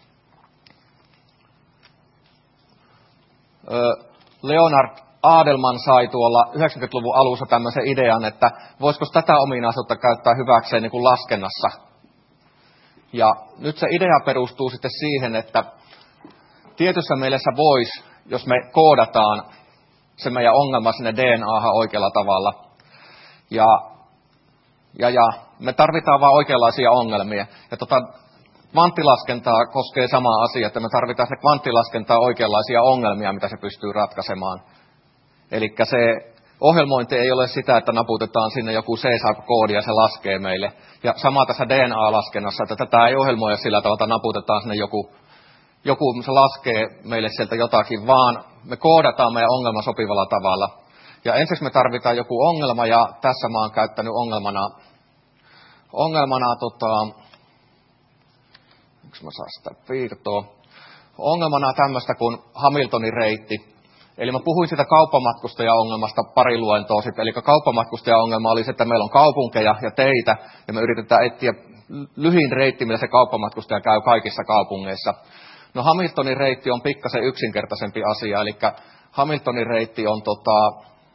Leonard Adelman sai tuolla yhdeksänkymmentäluvun alussa tämmöisen idean, että voisiko tätä ominaisuutta käyttää hyväkseen niin kuin laskennassa. Ja nyt se idea perustuu sitten siihen, että tietyssä mielessä voisi, jos me koodataan se meidän ongelma sinne D N A:han oikealla tavalla. Ja, ja, ja me tarvitaan vaan oikeanlaisia ongelmia. Ja tota, kvanttilaskentaa koskee sama asia, että me tarvitaan se kvanttilaskentaa oikeanlaisia ongelmia, mitä se pystyy ratkaisemaan. Eli se ohjelmointi ei ole sitä, että naputetaan sinne joku C-koodi ja se laskee meille. Ja sama tässä D N A-laskennassa, että tätä ei ohjelmoida sillä tavalla, että naputetaan sinne joku, joku se laskee meille sieltä jotakin, vaan me koodataan meidän ongelma sopivalla tavalla. Ja ensiksi me tarvitaan joku ongelma, ja tässä mä oon käyttänyt ongelmana, ongelmana tota, miksi mä saan sitä piirtoa, ongelmana tämmöistä kuin Hamiltonin reitti. Eli mä puhuin sitä kauppamatkustaja-ongelmasta pari luentoa sitten. Eli kauppamatkustaja-ongelma oli se, että meillä on kaupunkeja ja teitä, ja me yritetään etsiä lyhin reitti, millä se kauppamatkustaja käy kaikissa kaupungeissa. No Hamiltonin reitti on pikkasen yksinkertaisempi asia, eli Hamiltonin reitti on, tota,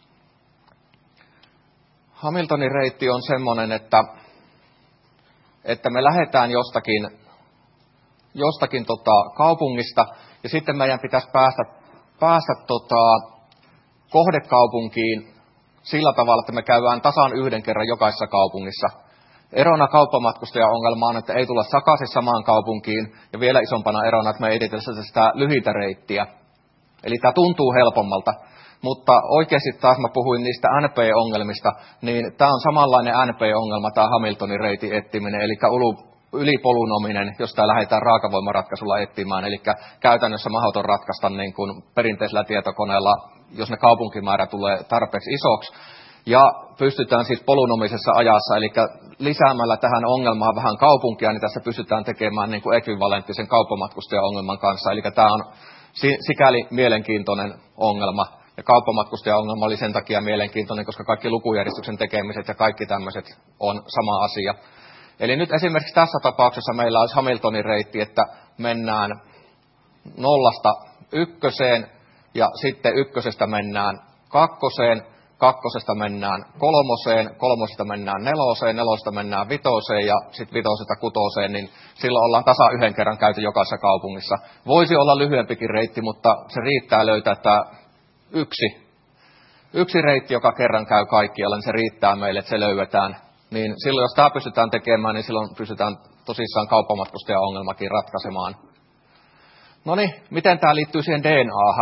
Hamiltonin reitti on semmoinen, että, että me lähdetään jostakin, jostakin tota, kaupungista, ja sitten meidän pitäisi päästä päästä tota, kohdekaupunkiin sillä tavalla, että me käydään tasan yhden kerran jokaisessa kaupungissa. Erona kauppamatkustaja-ongelma on, että ei tulla takaisin samaan kaupunkiin, ja vielä isompana erona, että me ei edetellä sitä lyhyitä reittiä. Eli tämä tuntuu helpommalta, mutta oikeasti taas mä puhuin niistä N P-ongelmista, niin tämä on samanlainen N P-ongelma, tämä Hamiltonin reitin etsiminen, eli ylipolunominen, jos tämä lähdetään raakavoimaratkaisulla etsimään, eli käytännössä mahdoton ratkaista niin kuin perinteisellä tietokoneella, jos ne kaupunkimäärä tulee tarpeeksi isoksi, ja pystytään siis polunomisessa ajassa, eli lisäämällä tähän ongelmaan vähän kaupunkia, niin tässä pystytään tekemään niin kuin ekvivalenttisen kauppamatkustaja-ongelman kanssa, eli tämä on sikäli mielenkiintoinen ongelma, ja kauppamatkustaja-ongelma oli sen takia mielenkiintoinen, koska kaikki lukujärjestyksen tekemiset ja kaikki tämmöiset on sama asia. Eli nyt esimerkiksi tässä tapauksessa meillä olisi Hamiltonin reitti, että mennään nollasta ykköseen ja sitten ykkösestä mennään kakkoseen, kakkosesta mennään kolmoseen, kolmosesta mennään neloseen, nelosesta mennään vitoseen ja sitten vitosesta kutoseen, niin silloin ollaan tasa yhden kerran käyty jokaisessa kaupungissa. Voisi olla lyhyempikin reitti, mutta se riittää löytää tämä yksi, yksi reitti, joka kerran käy kaikkialla, niin se riittää meille, että se löydetään. Niin silloin, jos tämä pystytään tekemään, niin silloin pystytään tosissaan kauppamatkustaja-ongelmakin ratkaisemaan. No niin, miten tämä liittyy siihen D N A:han?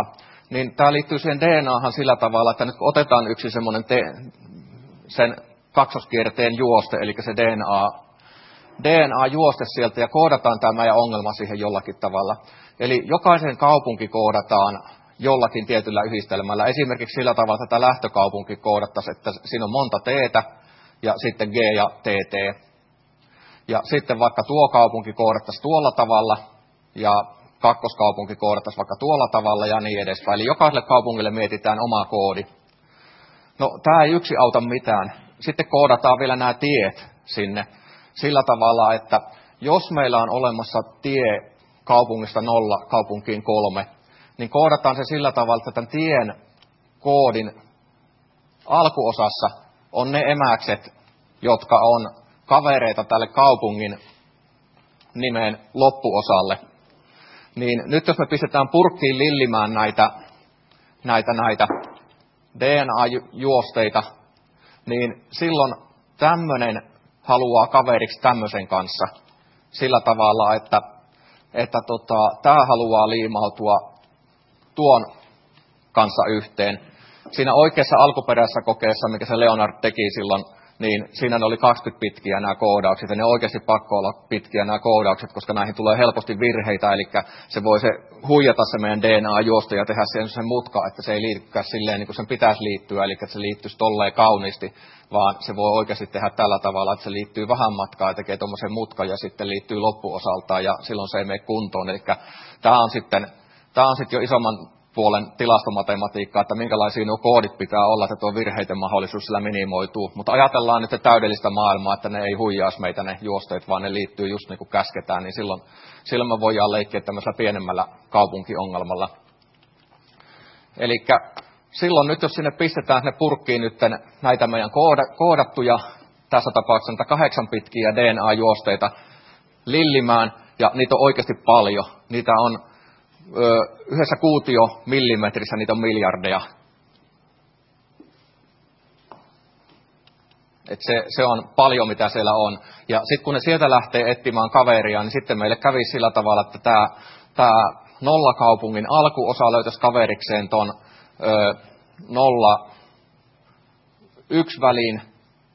niin tämä liittyy siihen D N A:han sillä tavalla, että nyt kun otetaan yksi semmoinen te- sen kaksoskierteen juoste, eli se D N A, D N A-juoste sieltä ja koodataan tämä meidän ongelma siihen jollakin tavalla. Eli jokaisen kaupunki koodataan jollakin tietyllä yhdistelmällä. Esimerkiksi sillä tavalla, että tämä lähtökaupunki koodattaisiin, että siinä on monta T:tä ja sitten G ja T T. Ja sitten vaikka tuo kaupunki koodattaisiin tuolla tavalla ja kakkoskaupunki koodattaisiin vaikka tuolla tavalla ja niin edespäin. Eli jokaiselle kaupungille mietitään oma koodi. No tämä ei yksi auta mitään. Sitten koodataan vielä nämä tiet sinne sillä tavalla, että jos meillä on olemassa tie kaupungista nolla kaupunkiin kolme, niin koodataan se sillä tavalla, että tämän tien koodin alkuosassa on ne emäkset, jotka on kavereita tälle kaupungin nimen loppuosalle. Niin nyt jos me pistetään purkkiin lillimään näitä, näitä, näitä D N A-juosteita, niin silloin tämmöinen haluaa kaveriksi tämmöisen kanssa sillä tavalla, että, että tota, tämä haluaa liimautua tuon kanssa yhteen. Siinä oikeassa alkuperäisessä kokeessa, mikä se Leonard teki silloin, niin siinä ne oli kaksikymmentä pitkiä nämä koodaukset, ja ne oikeasti pakko olla pitkiä nämä koodaukset, koska näihin tulee helposti virheitä, eli se voi se huijata se meidän D N A-juoste ja tehdä sen, sen mutka, että se ei liitykään silleen niin kuin sen pitäisi liittyä, eli että se liittyisi tolleen kauniisti, vaan se voi oikeasti tehdä tällä tavalla, että se liittyy vähän matkaa ja tekee tuommoisen mutkan ja sitten liittyy loppuosaltaan, ja silloin se ei mene kuntoon, eli tämä on sitten, tämä on sitten jo isomman puolen tilastomatematiikkaa, että minkälaisia nuo koodit pitää olla, että tuo virheiden mahdollisuus sillä minimoituu. Mutta ajatellaan nyt täydellistä maailmaa, että ne ei huijaisi meitä ne juosteet, vaan ne liittyy just niin kuin käsketään, niin silloin, silloin me voidaan leikkiä tämmöisellä pienemmällä kaupunkiongelmalla. Eli silloin nyt, jos sinne pistetään sinne purkkiin nyt näitä meidän koodattuja, tässä tapauksessa näitä kahdeksan pitkiä D N A-juosteita lillimään, ja niitä on oikeasti paljon. Niitä on yhdessä kuutiomillimetrissä niitä on miljardeja. Et se, se on paljon, mitä siellä on. Ja sitten kun ne sieltä lähtee etsimään kaveria, niin sitten meille kävi sillä tavalla, että tämä, tämä nollakaupungin alkuosa löytäisi kaverikseen ton ö, nolla yksi väliin,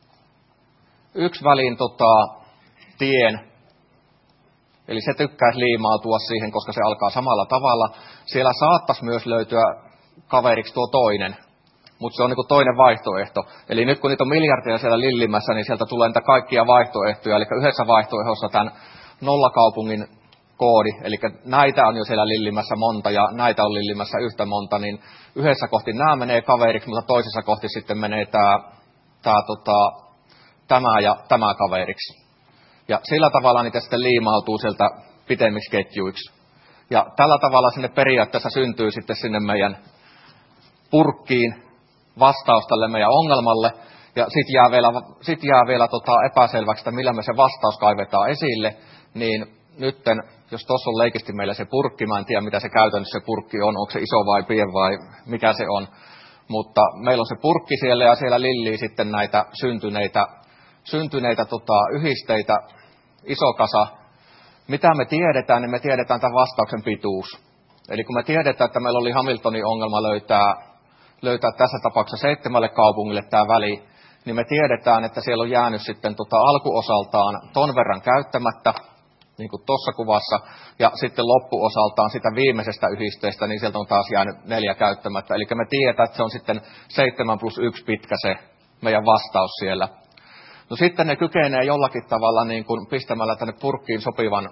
yksi väliin tota, tien. Eli se tykkäisi liimautua siihen, koska se alkaa samalla tavalla. Siellä saattaisi myös löytyä kaveriksi tuo toinen, mutta se on niin kuin toinen vaihtoehto. Eli nyt kun niitä on miljardeja siellä lillimässä, niin sieltä tulee niitä kaikkia vaihtoehtoja. Eli yhdessä vaihtoehdossa tämän nollakaupungin koodi, eli näitä on jo siellä lillimässä monta ja näitä on lillimässä yhtä monta, niin yhdessä kohti nämä menee kaveriksi, mutta toisessa kohti sitten menee tämä, tämä, tota, tämä ja tämä kaveriksi. Ja sillä tavalla niitä sitten liimautuu sieltä pitemmiksi ketjuiksi. Ja tällä tavalla sinne periaatteessa syntyy sitten sinne meidän purkkiin vastaus tälle meidän ongelmalle. Ja sitten jää vielä, sit jää vielä tota epäselväksi, että millä me se vastaus kaivetaan esille. Niin nytten, jos tuossa on leikisti meillä se purkki, mä en tiedä mitä se käytännössä se purkki on, onko se iso vai pien vai mikä se on. Mutta meillä on se purkki siellä ja siellä lillii sitten näitä syntyneitä, syntyneitä tota, yhdisteitä, iso kasa. Mitä me tiedetään, niin me tiedetään tämän vastauksen pituus. Eli kun me tiedetään, että meillä oli Hamiltonin ongelma löytää, löytää tässä tapauksessa seitsemälle kaupungille tämä väli, niin me tiedetään, että siellä on jäänyt sitten tota alkuosaltaan ton verran käyttämättä, niin kuin tuossa kuvassa, ja sitten loppuosaltaan sitä viimeisestä yhdisteestä, niin sieltä on taas jäänyt neljä käyttämättä. Eli me tiedetään, että se on sitten seitsemän plus yksi pitkä se meidän vastaus siellä. No sitten ne kykenee jollakin tavalla niin kuin pistämällä tänne purkkiin sopivan,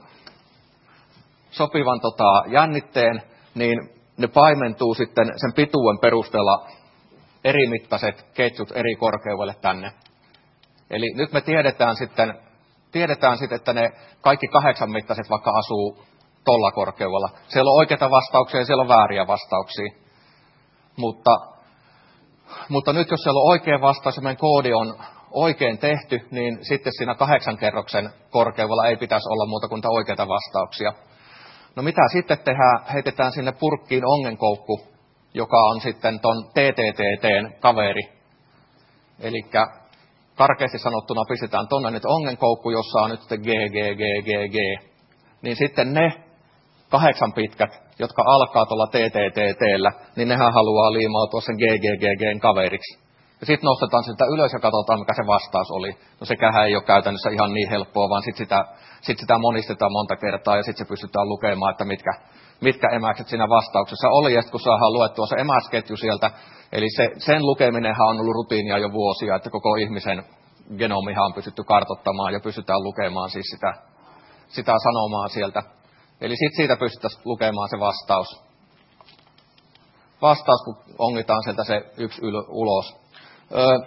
sopivan tota, jännitteen, niin ne paimentuu sitten sen pituuden perusteella eri mittaiset ketjut eri korkeudelle tänne. Eli nyt me tiedetään sitten, tiedetään sitten, että ne kaikki kahdeksan mittaiset vaikka asuu tolla korkeudella. Siellä on oikeita vastauksia ja siellä on vääriä vastauksia. Mutta, mutta nyt jos siellä on oikea vastaus ja meidän koodi on oikein tehty, niin sitten siinä kahdeksan kerroksen korkeudella ei pitäisi olla muuta kuin oikeita vastauksia. No mitä sitten tehdään? Heitetään sinne purkkiin ongenkoukku, joka on sitten ton T T T T:n kaveri. Eli karkeasti sanottuna pistetään tonne nyt ongenkoukku, jossa on nyt sitten G, G, G, G, G. Niin sitten ne kahdeksan pitkät jotka alkaa tuolla T T T T:llä, niin nehän haluaa liimautua sen G G G G:n kaveriksi. Ja sitten nostetaan sitä ylös ja katsotaan, mikä se vastaus oli. No sekähän ei ole käytännössä ihan niin helppoa, vaan sitten sitä, sit sitä monistetaan monta kertaa ja sitten se pystytään lukemaan, että mitkä, mitkä emäkset siinä vastauksessa oli. Ja kun saadaan luettua se emäsketju sieltä, eli se, sen lukeminenhan on ollut rutiinia jo vuosia, että koko ihmisen genomihan on pystytty kartoittamaan ja pystytään lukemaan siis sitä, sitä sanomaa sieltä. Eli sitten siitä pystyttäisiin lukemaan se vastaus. Vastaus, kun ongitaan sieltä se yksi yl- ulos. Öö,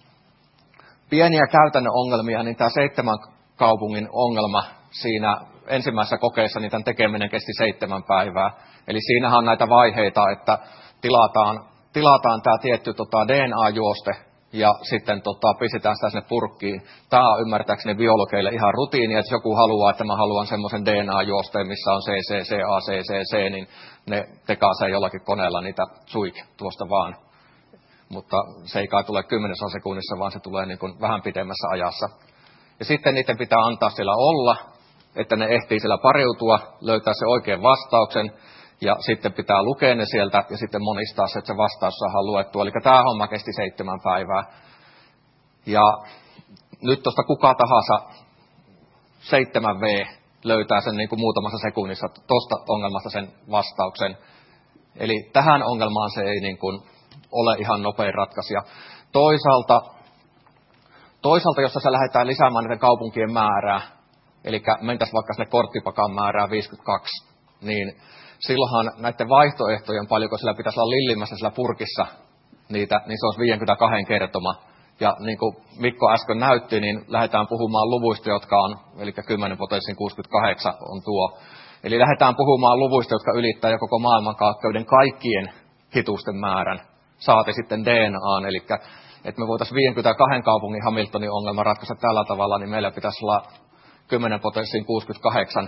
pieniä käytännön ongelmia, niin tämä seitsemän kaupungin ongelma siinä ensimmäisessä kokeessa, niin tämän tekeminen kesti seitsemän päivää. Eli siinähän on näitä vaiheita, että tilataan, tilataan tämä tietty tota, D N A-juoste ja sitten tota, pistetään sitä sinne purkkiin. Tämä on ymmärtääkseni biologeille ihan rutiini, että jos joku haluaa, että mä haluan semmoisen D N A-juosteen, missä on C C C, A C C C, niin ne tekaasee jollakin koneella niitä suik tuosta vaan. Mutta se ei kai tule kymmenessä sekunnissa, vaan se tulee niin kuin vähän pidemmässä ajassa. Ja sitten niiden pitää antaa siellä olla, että ne ehtii siellä pariutua, löytää se oikean vastauksen, ja sitten pitää lukea ne sieltä, ja sitten monistaa se, että se vastaus saadaan luettua. Eli tämä homma kesti seitsemän päivää. Ja nyt tuosta kuka tahansa seitsemän V löytää sen niin kuin muutamassa sekunnissa tuosta ongelmasta sen vastauksen. Eli tähän ongelmaan se ei niin kuin ole ihan nopein ratkaisija. Toisaalta, toisaalta, jos tässä lähdetään lisäämään niiden kaupunkien määrää, eli mentäisiin vaikka sinne korttipakan määrää viisikymmentäkaksi, niin silloinhan näiden vaihtoehtojen, paljonko sillä pitäisi olla lillimmässä sillä purkissa niitä, niin se olisi viisikymmentäkaksi kertoma. Ja niin kuin Mikko äsken näytti, niin lähdetään puhumaan luvuista, jotka on, eli kymmenen potenssin kuusikymmentäkahdeksan on tuo. Eli lähdetään puhumaan luvuista, jotka ylittää jo koko maailmankaikkeuden kaikkien hitusten määrän. Saati sitten D N A, eli että me voitaisiin viisikymmentäkaksi kaupungin Hamiltonin ongelma ratkaista tällä tavalla, niin meillä pitäisi olla kymmenen potenssiin kuusikymmentäkahdeksan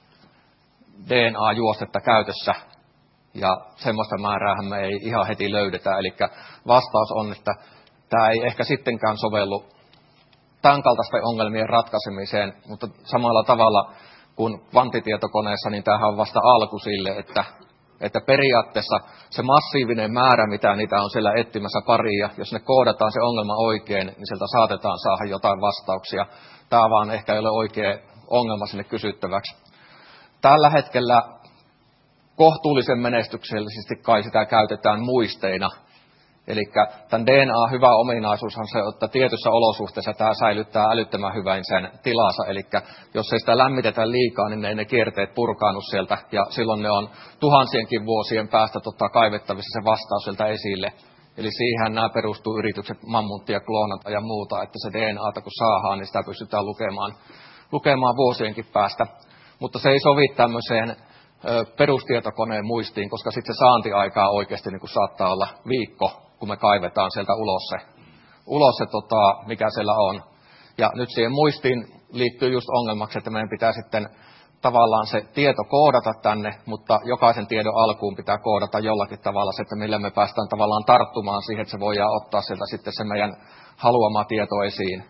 D N A-juostetta käytössä, ja semmoista määräähän me ei ihan heti löydetä. Eli vastaus on, että tämä ei ehkä sittenkään sovellu tämän kaltaisten ongelmien ratkaisemiseen, mutta samalla tavalla kuin kvanttitietokoneessa, niin tämähän on vasta alku sille, että Että periaatteessa se massiivinen määrä, mitä niitä on siellä etsimässä paria, jos ne koodataan se ongelma oikein, niin sieltä saatetaan saada jotain vastauksia. Tämä vaan ehkä ei ole oikea ongelma sinne kysyttäväksi. Tällä hetkellä kohtuullisen menestyksellisesti kai sitä käytetään muisteina. Eli tämän D N A hyvä ominaisuushan se, että tietyissä olosuhteissa tämä säilyttää älyttömän hyvän sen tilansa. Eli jos ei sitä lämmitetä liikaa, niin ne, ne kierteet purkaannut sieltä, ja silloin ne on tuhansienkin vuosien päästä tota, kaivettavissa se vastaus sieltä esille. Eli siihen nämä perustuu yritykset, mammuttia, kloonata ja muuta, että se D N A:ta kun saadaan, niin sitä pystytään lukemaan, lukemaan vuosienkin päästä. Mutta se ei sovi tämmöiseen ö, perustietokoneen muistiin, koska sitten se saantiaikaa oikeasti niin kuin saattaa olla viikko, kun me kaivetaan sieltä ulos se, ulos se tota, mikä siellä on. Ja nyt siihen muistiin liittyy just ongelmaksi, että meidän pitää sitten tavallaan se tieto koodata tänne, mutta jokaisen tiedon alkuun pitää koodata jollakin tavalla se, että millä me päästään tavallaan tarttumaan siihen, että se voidaan ottaa sieltä sitten se meidän haluama tieto esiin.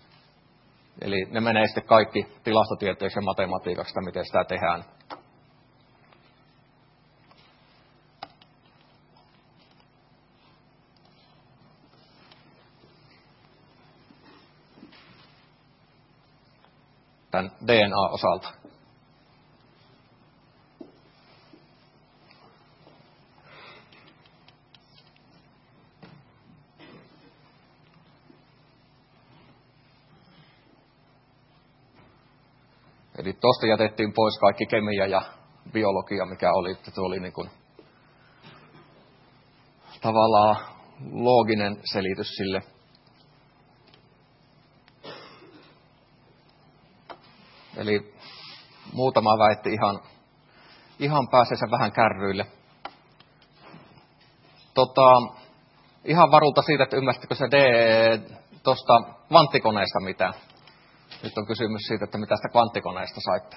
Eli ne menee sitten kaikki tilastotieteeksi ja matematiikaksi, miten sitä tehdään. Tämän D N A-osalta. Eli tuosta jätettiin pois kaikki kemia ja biologia, mikä oli, että se oli niin kuin tavallaan looginen selitys sille. Eli muutama väitti ihan, ihan pääseensä vähän kärryille. Tota, ihan varulta siitä, että ymmärsitkö se D tuosta kvanttikoneesta mitään. Nyt on kysymys siitä, että mitä sitä kvanttikoneesta saitte.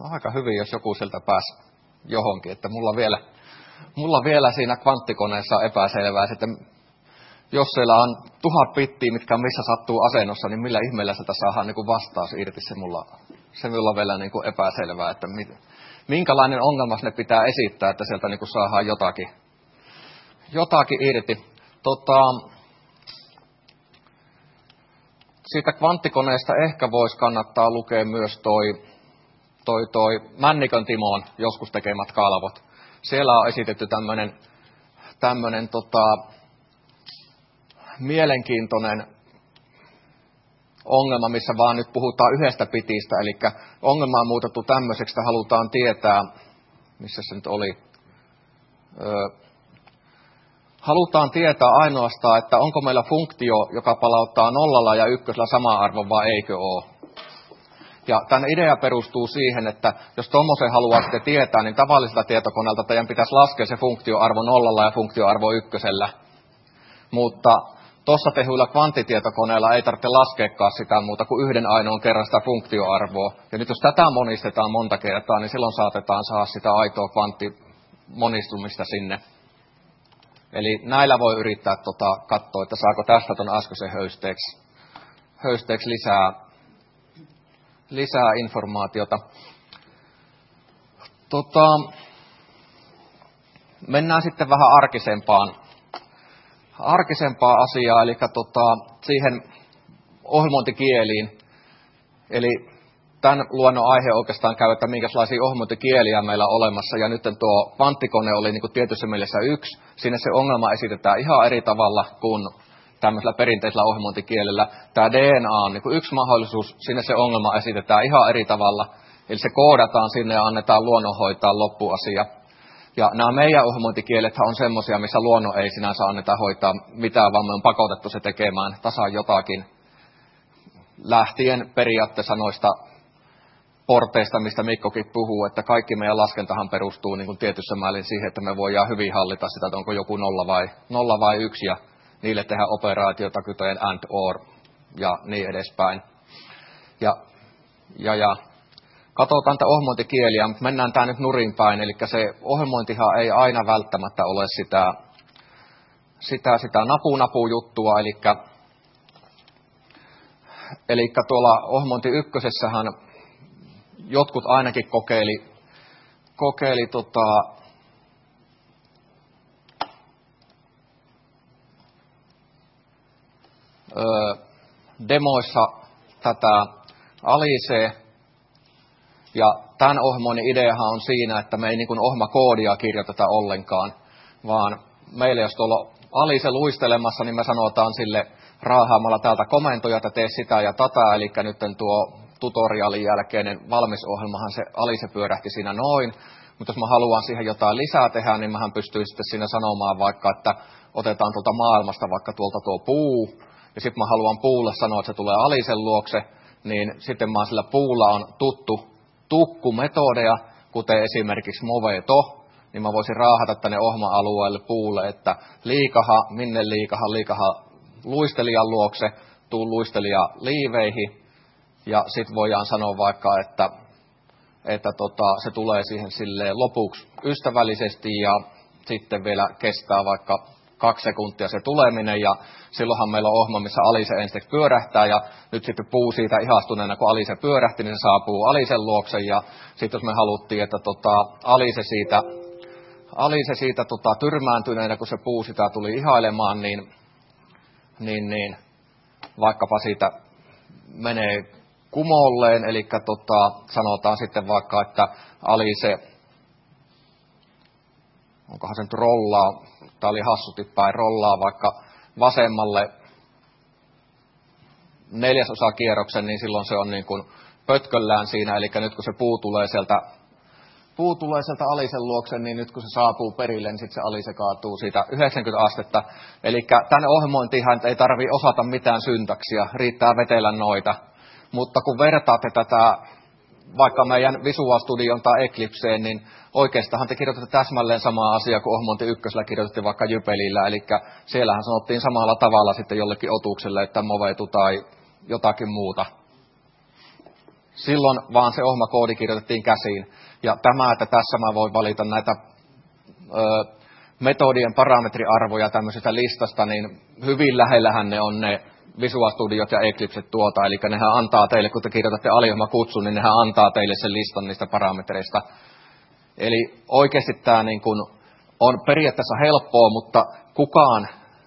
No aika hyvin, jos joku sieltä pääsi johonkin, että mulla vielä, mulla vielä siinä kvanttikoneessa on epäselvää, että jos siellä on tuhat bittiä, mitkä missä sattuu asennossa, niin millä ihmeellä sieltä saadaan niin kuin vastaus irti, se mulla, se mulla on vielä niin kuin epäselvää, että mit, minkälainen ongelma ne pitää esittää, että sieltä niin kuin saadaan jotakin, jotakin irti. Tota, siitä kvanttikoneesta ehkä voisi kannattaa lukea myös toi, toi, toi Männikön Timon joskus tekemät kalvot. Siellä on esitetty tämmöinen tämmönen, tota, mielenkiintoinen ongelma, missä vaan nyt puhutaan yhdestä bitistä. Eli ongelma on muutettu tämmöiseksi, että halutaan tietää, missä se nyt oli, öö, halutaan tietää ainoastaan, että onko meillä funktio, joka palauttaa nollalla ja ykkösellä sama arvon vai eikö ole. Ja tämän idea perustuu siihen, että jos tuommoisen haluatte tietää, niin tavallisella tietokoneelta teidän pitäisi laskea se funktioarvo nollalla ja funktioarvo ykkösellä. Mutta tuossa tehuilla kvanttitietokoneella ei tarvitse laskeakaan sitä muuta kuin yhden ainoan kerran sitä funktioarvoa. Ja nyt jos tätä monistetaan monta kertaa, niin silloin saatetaan saada sitä aitoa kvanttimonistumista sinne. Eli näillä voi yrittää tota, katsoa, että saako tästä tuon äskeisen höysteeksi, höysteeksi lisää, lisää informaatiota. Tota, mennään sitten vähän arkisempaan, arkisempaan asiaan, eli tota, siihen ohjelmointikieliin. Eli tämän luonnon aihe oikeastaan käy, että minkälaisia ohjelmointikieliä meillä on olemassa. Ja nyt tuo kvanttikone oli niin kuin tietyssä mielessä yksi. Siinä se ongelma esitetään ihan eri tavalla kuin tämmöisellä perinteisellä ohjelmointikielellä. Tämä D N A on niin kuin yksi mahdollisuus. Siinä se ongelma esitetään ihan eri tavalla. Eli se koodataan sinne ja annetaan luonnon hoitaa loppuasia. Ja nämä meidän ohjelmointikielethän on semmoisia, missä luonnon ei sinänsä anneta hoitaa mitään, vaan me on pakotettu se tekemään tasan jotakin. Lähtien periaatteessa noista porteista, mistä Mikkokin puhuu, että kaikki meidän laskentahan perustuu niin kuin tietyssä määrin siihen, että me voidaan hyvin hallita sitä, että onko joku nolla vai, nolla vai yksi, ja niille tehdään operaatiota, kuten and, or ja niin edespäin. Ja, ja, ja katsotaan tätä ohjelmointikieliä, mutta mennään tämä nyt nurin päin, eli se ohjelmointihan ei aina välttämättä ole sitä, sitä, sitä napu-napu-juttua, eli, eli tuolla ohjelmointi ykkösessähän jotkut ainakin kokeili, kokeili tota, ö, demoissa tätä Alicea. Ja tämän ohjelmoinnin ideahan on siinä, että me ei niin kuin ohjelmakoodia kirjoiteta ollenkaan, vaan meille jos tuolla Alice luistelemassa, niin me sanotaan sille raahaamalla täältä komentoja, että tee sitä ja tätä, eli nyt tuo tutoriaalin jälkeinen valmis ohjelmahan se Alice pyörähti siinä noin, mutta jos mä haluan siihen jotain lisää tehdä, niin mähän pystyn sitten siinä sanomaan vaikka, että otetaan tuolta maailmasta vaikka tuolta tuo puu, ja sitten mä haluan puulle sanoa, että se tulee Alicen luokse, niin sitten mä sillä puulla on tuttu tukkumetodeja, kuten esimerkiksi moveto, niin mä voisin raahata tänne ohjelma-alueelle puulle, että liikaha, minne liikaha, liikaha luistelijan luokse, tuu luistelija liiveihin, ja sitten voidaan sanoa vaikka, että, että tota, se tulee siihen silleen lopuksi ystävällisesti ja sitten vielä kestää vaikka kaksi sekuntia se tuleminen ja silloinhan meillä on ohjelma, missä Alice ensiksi pyörähtää ja nyt sitten puu siitä ihastuneena, kun Alice pyörähti, niin se saapuu Alicen luokse ja sitten jos me haluttiin, että tota, Alice siitä, Alice siitä tota, tyrmääntyneenä, kun se puu sitä tuli ihailemaan, niin, niin, niin vaikkapa siitä menee kumolleen, eli tota, sanotaan sitten vaikka, että Alice, onkohan se nyt rollaa, tämä oli hassusti päin, rollaa vaikka vasemmalle neljäsosa kierroksen, niin silloin se on niin kuin pötköllään siinä, eli nyt kun se puu tulee sieltä, puu tulee sieltä Alicen luokse, niin nyt kun se saapuu perille, niin sitten se Alice kaatuu siitä yhdeksänkymmentä astetta. Eli tänne ohjelmointiinhan ei tarvitse osata mitään syntaksia, riittää vetellä noita. Mutta kun vertaatte tätä vaikka meidän Visual Studion tai Eclipseen, niin oikeastaan te kirjoitatte täsmälleen samaa asiaa kuin ohjelmointi ykkösellä kirjoitettiin vaikka Jypelillä. Eli siellähän sanottiin samalla tavalla sitten jollekin otukselle, että movetu tai jotakin muuta. silloin vaan se ohjelmakoodi kirjoitettiin käsiin. Ja tämä, että tässä mä voin valita näitä ö, metodien parametriarvoja tämmöisestä listasta, niin hyvin lähellähän ne on ne Visual Studiot ja Eclipset tuota, eli nehän antaa teille, kun te kirjoitatte aliohjelmakutsun, niin nehän antaa teille sen listan niistä parametreista. Eli oikeasti tämä niin kuin on periaatteessa helppoa, mutta kukaan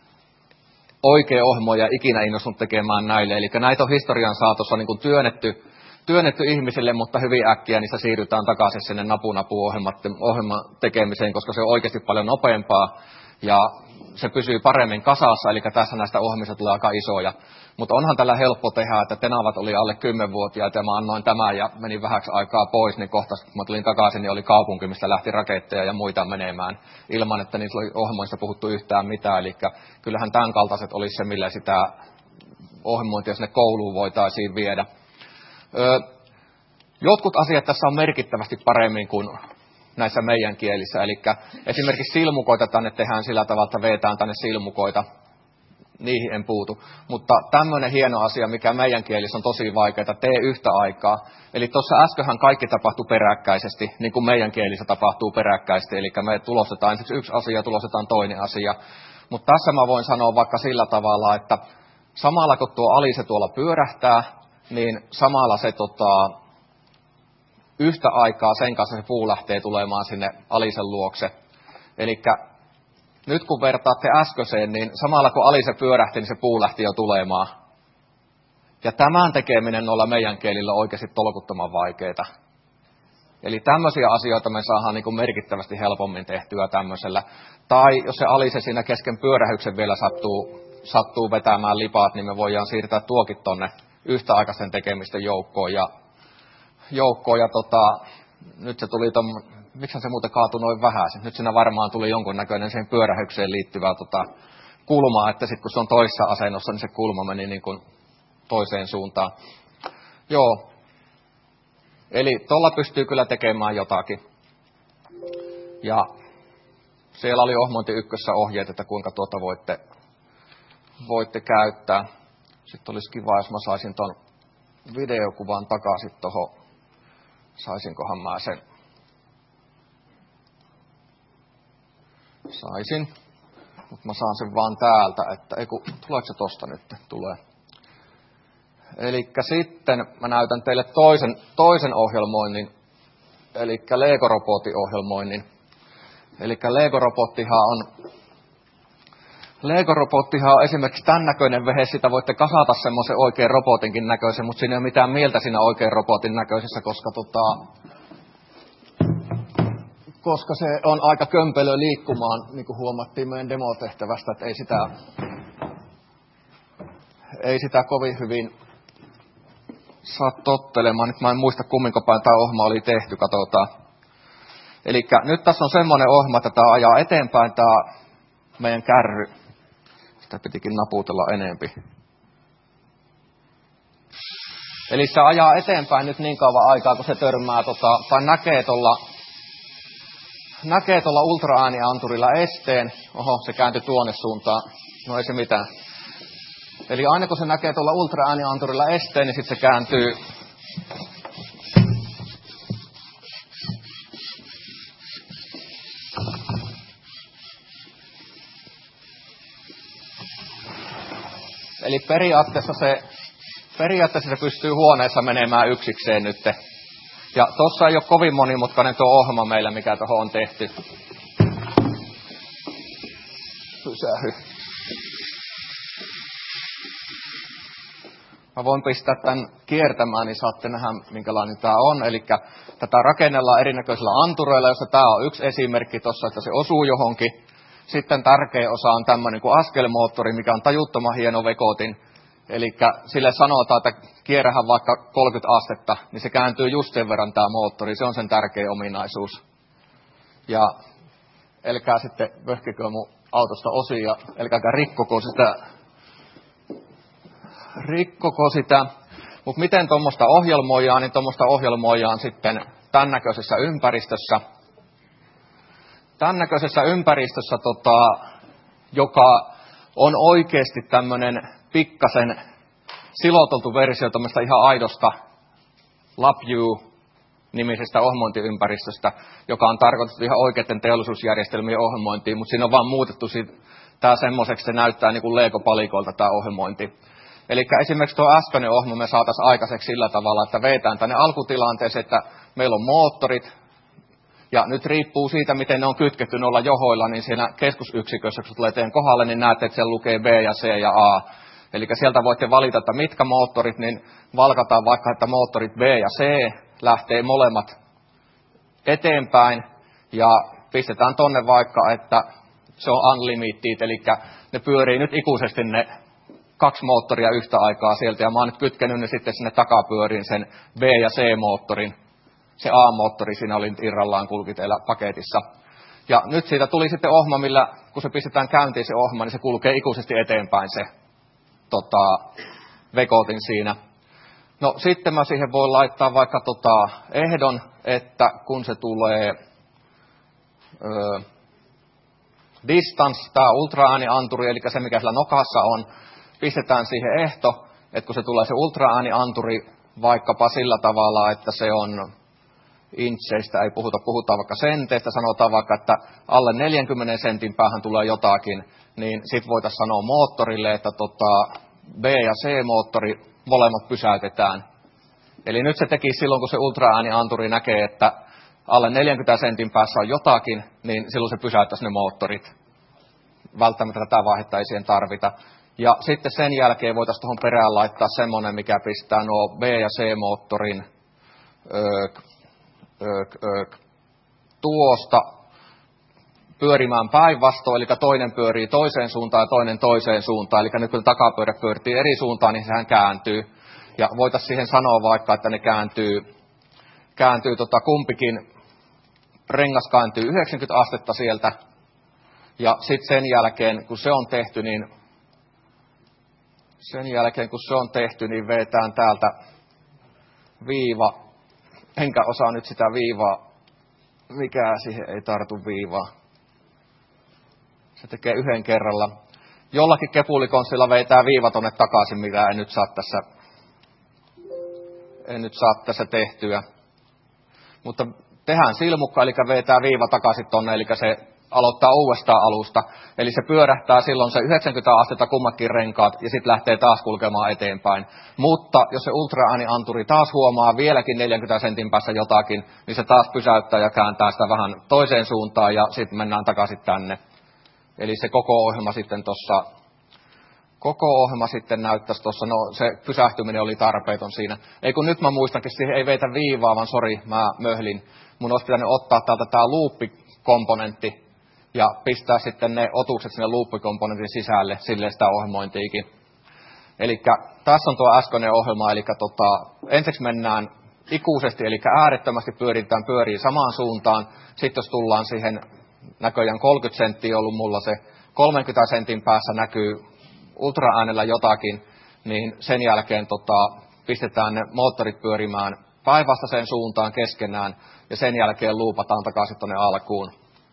oikea ohjelmoija ikinä innostunut tekemään näille. Eli näitä on historian saatossa niin kuin työnnetty, työnnetty ihmisille, mutta hyvin äkkiä niissä siirrytään takaisin sinne napu-napu-ohjelman tekemiseen, koska se on oikeasti paljon nopeampaa ja se pysyy paremmin kasassa, eli tässä näistä ohjelmista tulee aika isoja. Mutta onhan tällä helppo tehdä, että tenavat oli alle kymmenvuotiaita ja mä annoin tämän ja menin vähäksi aikaa pois, niin kohta kun mä tulin takaisin, niin oli kaupunki, mistä lähti raketteja ja muita menemään, ilman että niistä oli ohjelmoista puhuttu yhtään mitään. Eli kyllähän tämän kaltaiset olisi se, millä sitä ohjelmointia sinne kouluun voitaisiin viedä. Öö, jotkut asiat tässä on merkittävästi paremmin kuin näissä meidän kielissä, eli esimerkiksi silmukoita tänne tehdään sillä tavalla, että vetään tänne silmukoita, niihin en puutu. Mutta tämmöinen hieno asia, mikä meidän kielissä on tosi vaikeaa, tee yhtä aikaa. Eli tuossa äskenhän kaikki tapahtui peräkkäisesti, niin kuin meidän kielissä tapahtuu peräkkäisesti, eli me tulostetaan ensiksi yksi asia, tulostetaan toinen asia. Mutta tässä mä voin sanoa vaikka sillä tavalla, että samalla kun tuo alise tuolla pyörähtää, niin samalla se tota, yhtä aikaa sen kanssa se puu lähtee tulemaan sinne alisen luokse. Eli nyt kun vertaatte äskeiseen, niin samalla kun alise pyörähti, niin se puu lähti jo tulemaan. Ja tämän tekeminen noilla meidän kielillä on oikeasti tolkuttoman vaikeaa. Eli tämmöisiä asioita me saadaan niin kuin merkittävästi helpommin tehtyä tämmöisellä. Tai jos se alise siinä kesken pyörähyksen vielä sattuu, sattuu vetämään lipaat, niin me voidaan siirtää tuokin tonne yhtäaikaisen tekemisten joukkoon. Ja, joukkoon ja tota, nyt se tuli ton, miksi se muuten kaatui noin vähän? Nyt siinä varmaan tuli jonkunnäköinen siihen pyörähykseen liittyvää tota, kulmaa, että sitten kun se on toisessa asennossa, niin se kulma meni niin kuin toiseen suuntaan. Joo. Eli tuolla pystyy kyllä tekemään jotakin. Ja siellä oli ohjelmointi ykkössä ohjeet, että kuinka tuota voitte, voitte käyttää. Sitten olisi kiva, jos mä saisin ton videokuvan takaisin tuohon. Saisinkohan mä sen? Saisin. Mutta mä saan sen vaan täältä, että eiku, tuleeko se tosta nyt? Tulee. Elikkä sitten mä näytän teille toisen, toisen ohjelmoinnin, eli Lego-robotin ohjelmoinnin. Elikkä Lego-robottihan on, Lego-robottihan on esimerkiksi tämän näköinen vehe, sitä voitte kasata semmoisen oikein robotinkin näköisen, mutta siinä ei ole mitään mieltä siinä oikein robotin näköisessä, koska, tota, koska se on aika kömpelö liikkumaan, niin kuin huomattiin meidän demotehtävästä, että ei sitä, ei sitä kovin hyvin saa tottelemaan. Nyt mä en muista kumminko päin tämä ohjelma oli tehty, katsotaan. Eli nyt tässä on semmoinen ohjelma, että tämä ajaa eteenpäin tämä meidän kärry. Sitä pitikin naputella enempi. Eli se ajaa eteenpäin nyt niin kauan aikaa, kun se törmää, tota, tai näkee tuolla näkee tuolla ultraäänianturilla esteen. Oho, se kääntyi tuonne suuntaan. No ei se mitään. Eli aina kun se näkee tuolla ultraäänianturilla esteen, niin sitten se kääntyy Eli periaatteessa se, periaatteessa se pystyy huoneessa menemään yksikseen nyt. Ja tuossa ei ole kovin monimutkainen tuo ohjelma meillä, mikä tuohon on tehty. Pysähy. Mä voin pistää tämän kiertämään, niin saatte nähdä, minkälainen tämä on. Eli tätä rakennellaan erinäköisillä anturoilla, jossa tämä on yksi esimerkki tuossa, että se osuu johonkin. Sitten tärkeä osa on tämmöinen kuin askelmoottori, mikä on tajuttoman hieno vekotin. Eli sille sanotaan, että kierrähän vaikka kolmekymmentä astetta, niin se kääntyy just sen verran tämä moottori. Se on sen tärkeä ominaisuus. Ja älkää sitten vöhkikö mun autosta osia, älkääkä rikkoko sitä. Rikkoko sitä. Mutta miten tuommoista ohjelmoidaan, niin tuommoista ohjelmoidaan sitten tämän näköisessä ympäristössä. Tämän näköisessä ympäristössä, tota, joka on oikeasti tämmöinen pikkasen siloteltu versio tämmöistä ihan aidosta LabVIEW-nimisestä ohjelmointiympäristöstä, joka on tarkoitettu ihan oikeiden teollisuusjärjestelmien ohjelmointiin, mutta siinä on vaan muutettu tämä semmoiseksi, se näyttää niin kuin Lego-palikoilta tämä ohjelmointi. Eli esimerkiksi tuo äskeinen ohjelma me saataisiin aikaiseksi sillä tavalla, että vetään tänne alkutilanteeseen, että meillä on moottorit, ja nyt riippuu siitä, miten ne on kytketty noilla johoilla, niin siinä keskusyksikössä, kun tulee teidän kohdalle, niin näette, että siellä lukee B ja C ja A. Eli sieltä voitte valita, että mitkä moottorit, niin valkataan vaikka, että moottorit B ja C lähtee molemmat eteenpäin, ja pistetään tonne vaikka, että se on unlimited, eli ne pyörii nyt ikuisesti ne kaksi moottoria yhtä aikaa sieltä, ja mä oon nyt kytkenyt ne sitten sinne takapyöriin sen B- ja C-moottorin. Se A-moottori siinä oli irrallaan kulki teillä paketissa. Ja nyt siitä tuli sitten ohjelma, millä kun se pistetään käyntiin se ohjelma, niin se kulkee ikuisesti eteenpäin se tota, vekotin siinä. No sitten mä siihen voin laittaa vaikka tota, ehdon, että kun se tulee ö, distance, tämä ultraäänianturi, eli se mikä sillä nokassa on, pistetään siihen ehto, että kun se tulee se ultraäänianturi vaikkapa sillä tavalla, että se on incheistä, ei puhuta, puhutaan vaikka senteistä, sanotaan vaikka, että alle neljänkymmenen sentin päähän tulee jotakin, niin sitten voitaisiin sanoa moottorille, että tota B- ja C-moottori molemmat pysäytetään. Eli nyt se teki silloin, kun se ultraäänianturi näkee, että alle neljänkymmenen sentin päässä on jotakin, niin silloin se pysäyttäisi ne moottorit. Välttämättä tätä vaihetta ei siihen tarvita. Ja sitten sen jälkeen voitaisiin tuohon perään laittaa semmoinen, mikä pistää nuo B- ja C-moottorin öö, öö, öö, tuosta pyörimään päinvastoin, eli toinen pyörii toiseen suuntaan ja toinen toiseen suuntaan. Eli nyt kun takapyörä pyörii eri suuntaan, niin sehän kääntyy. Ja voitaisiin siihen sanoa vaikka, että ne kääntyy, kääntyy tota kumpikin, rengas kääntyy yhdeksänkymmentä astetta sieltä. Ja sitten sen jälkeen, kun se on tehty, niin sen jälkeen, kun se on tehty, niin vetään täältä viiva. Enkä osaa nyt sitä viivaa, mikä siihen ei tartu viivaa. Se tekee yhden kerralla. Jollakin kepulikonstilla vetää viiva tonne takaisin, mitä en nyt saa tässä, en nyt saa tässä tehtyä. Mutta tehdään silmukka, eli vetää viiva takaisin tonne, eli se aloittaa uudestaan alusta. Eli se pyörähtää silloin se yhdeksänkymmentä astetta kummatkin renkaat ja sitten lähtee taas kulkemaan eteenpäin. Mutta jos se ultraäänianturi taas huomaa vieläkin neljänkymmenen sentin päässä jotakin, niin se taas pysäyttää ja kääntää sitä vähän toiseen suuntaan ja sitten mennään takaisin tänne. Eli se koko ohjelma sitten tuossa, koko ohjelma sitten näyttäisi tuossa, no se pysähtyminen oli tarpeeton siinä. Ei kun nyt mä muistankin, siihen ei veitä viivaa, vaan sori, mä möhlin. Mun olisi pitänyt ottaa täältä tää loop-komponentti ja pistää sitten ne otukset sinne loop-komponentin sisälle, silleen sitä ohjelmointiikin. Eli tässä on tuo äskeinen ohjelma, eli tota, ensiksi mennään ikuisesti, eli äärettömästi pyöritään pyörii samaan suuntaan. Sitten jos tullaan siihen, näköjään kolmekymmentä senttiä ollut mulla se, kolmenkymmenen sentin päässä näkyy ultraäänellä jotakin, niin sen jälkeen tota, pistetään ne moottorit pyörimään päinvastaiseen suuntaan keskenään, ja sen jälkeen luupataan takaisin tuonne alkuun.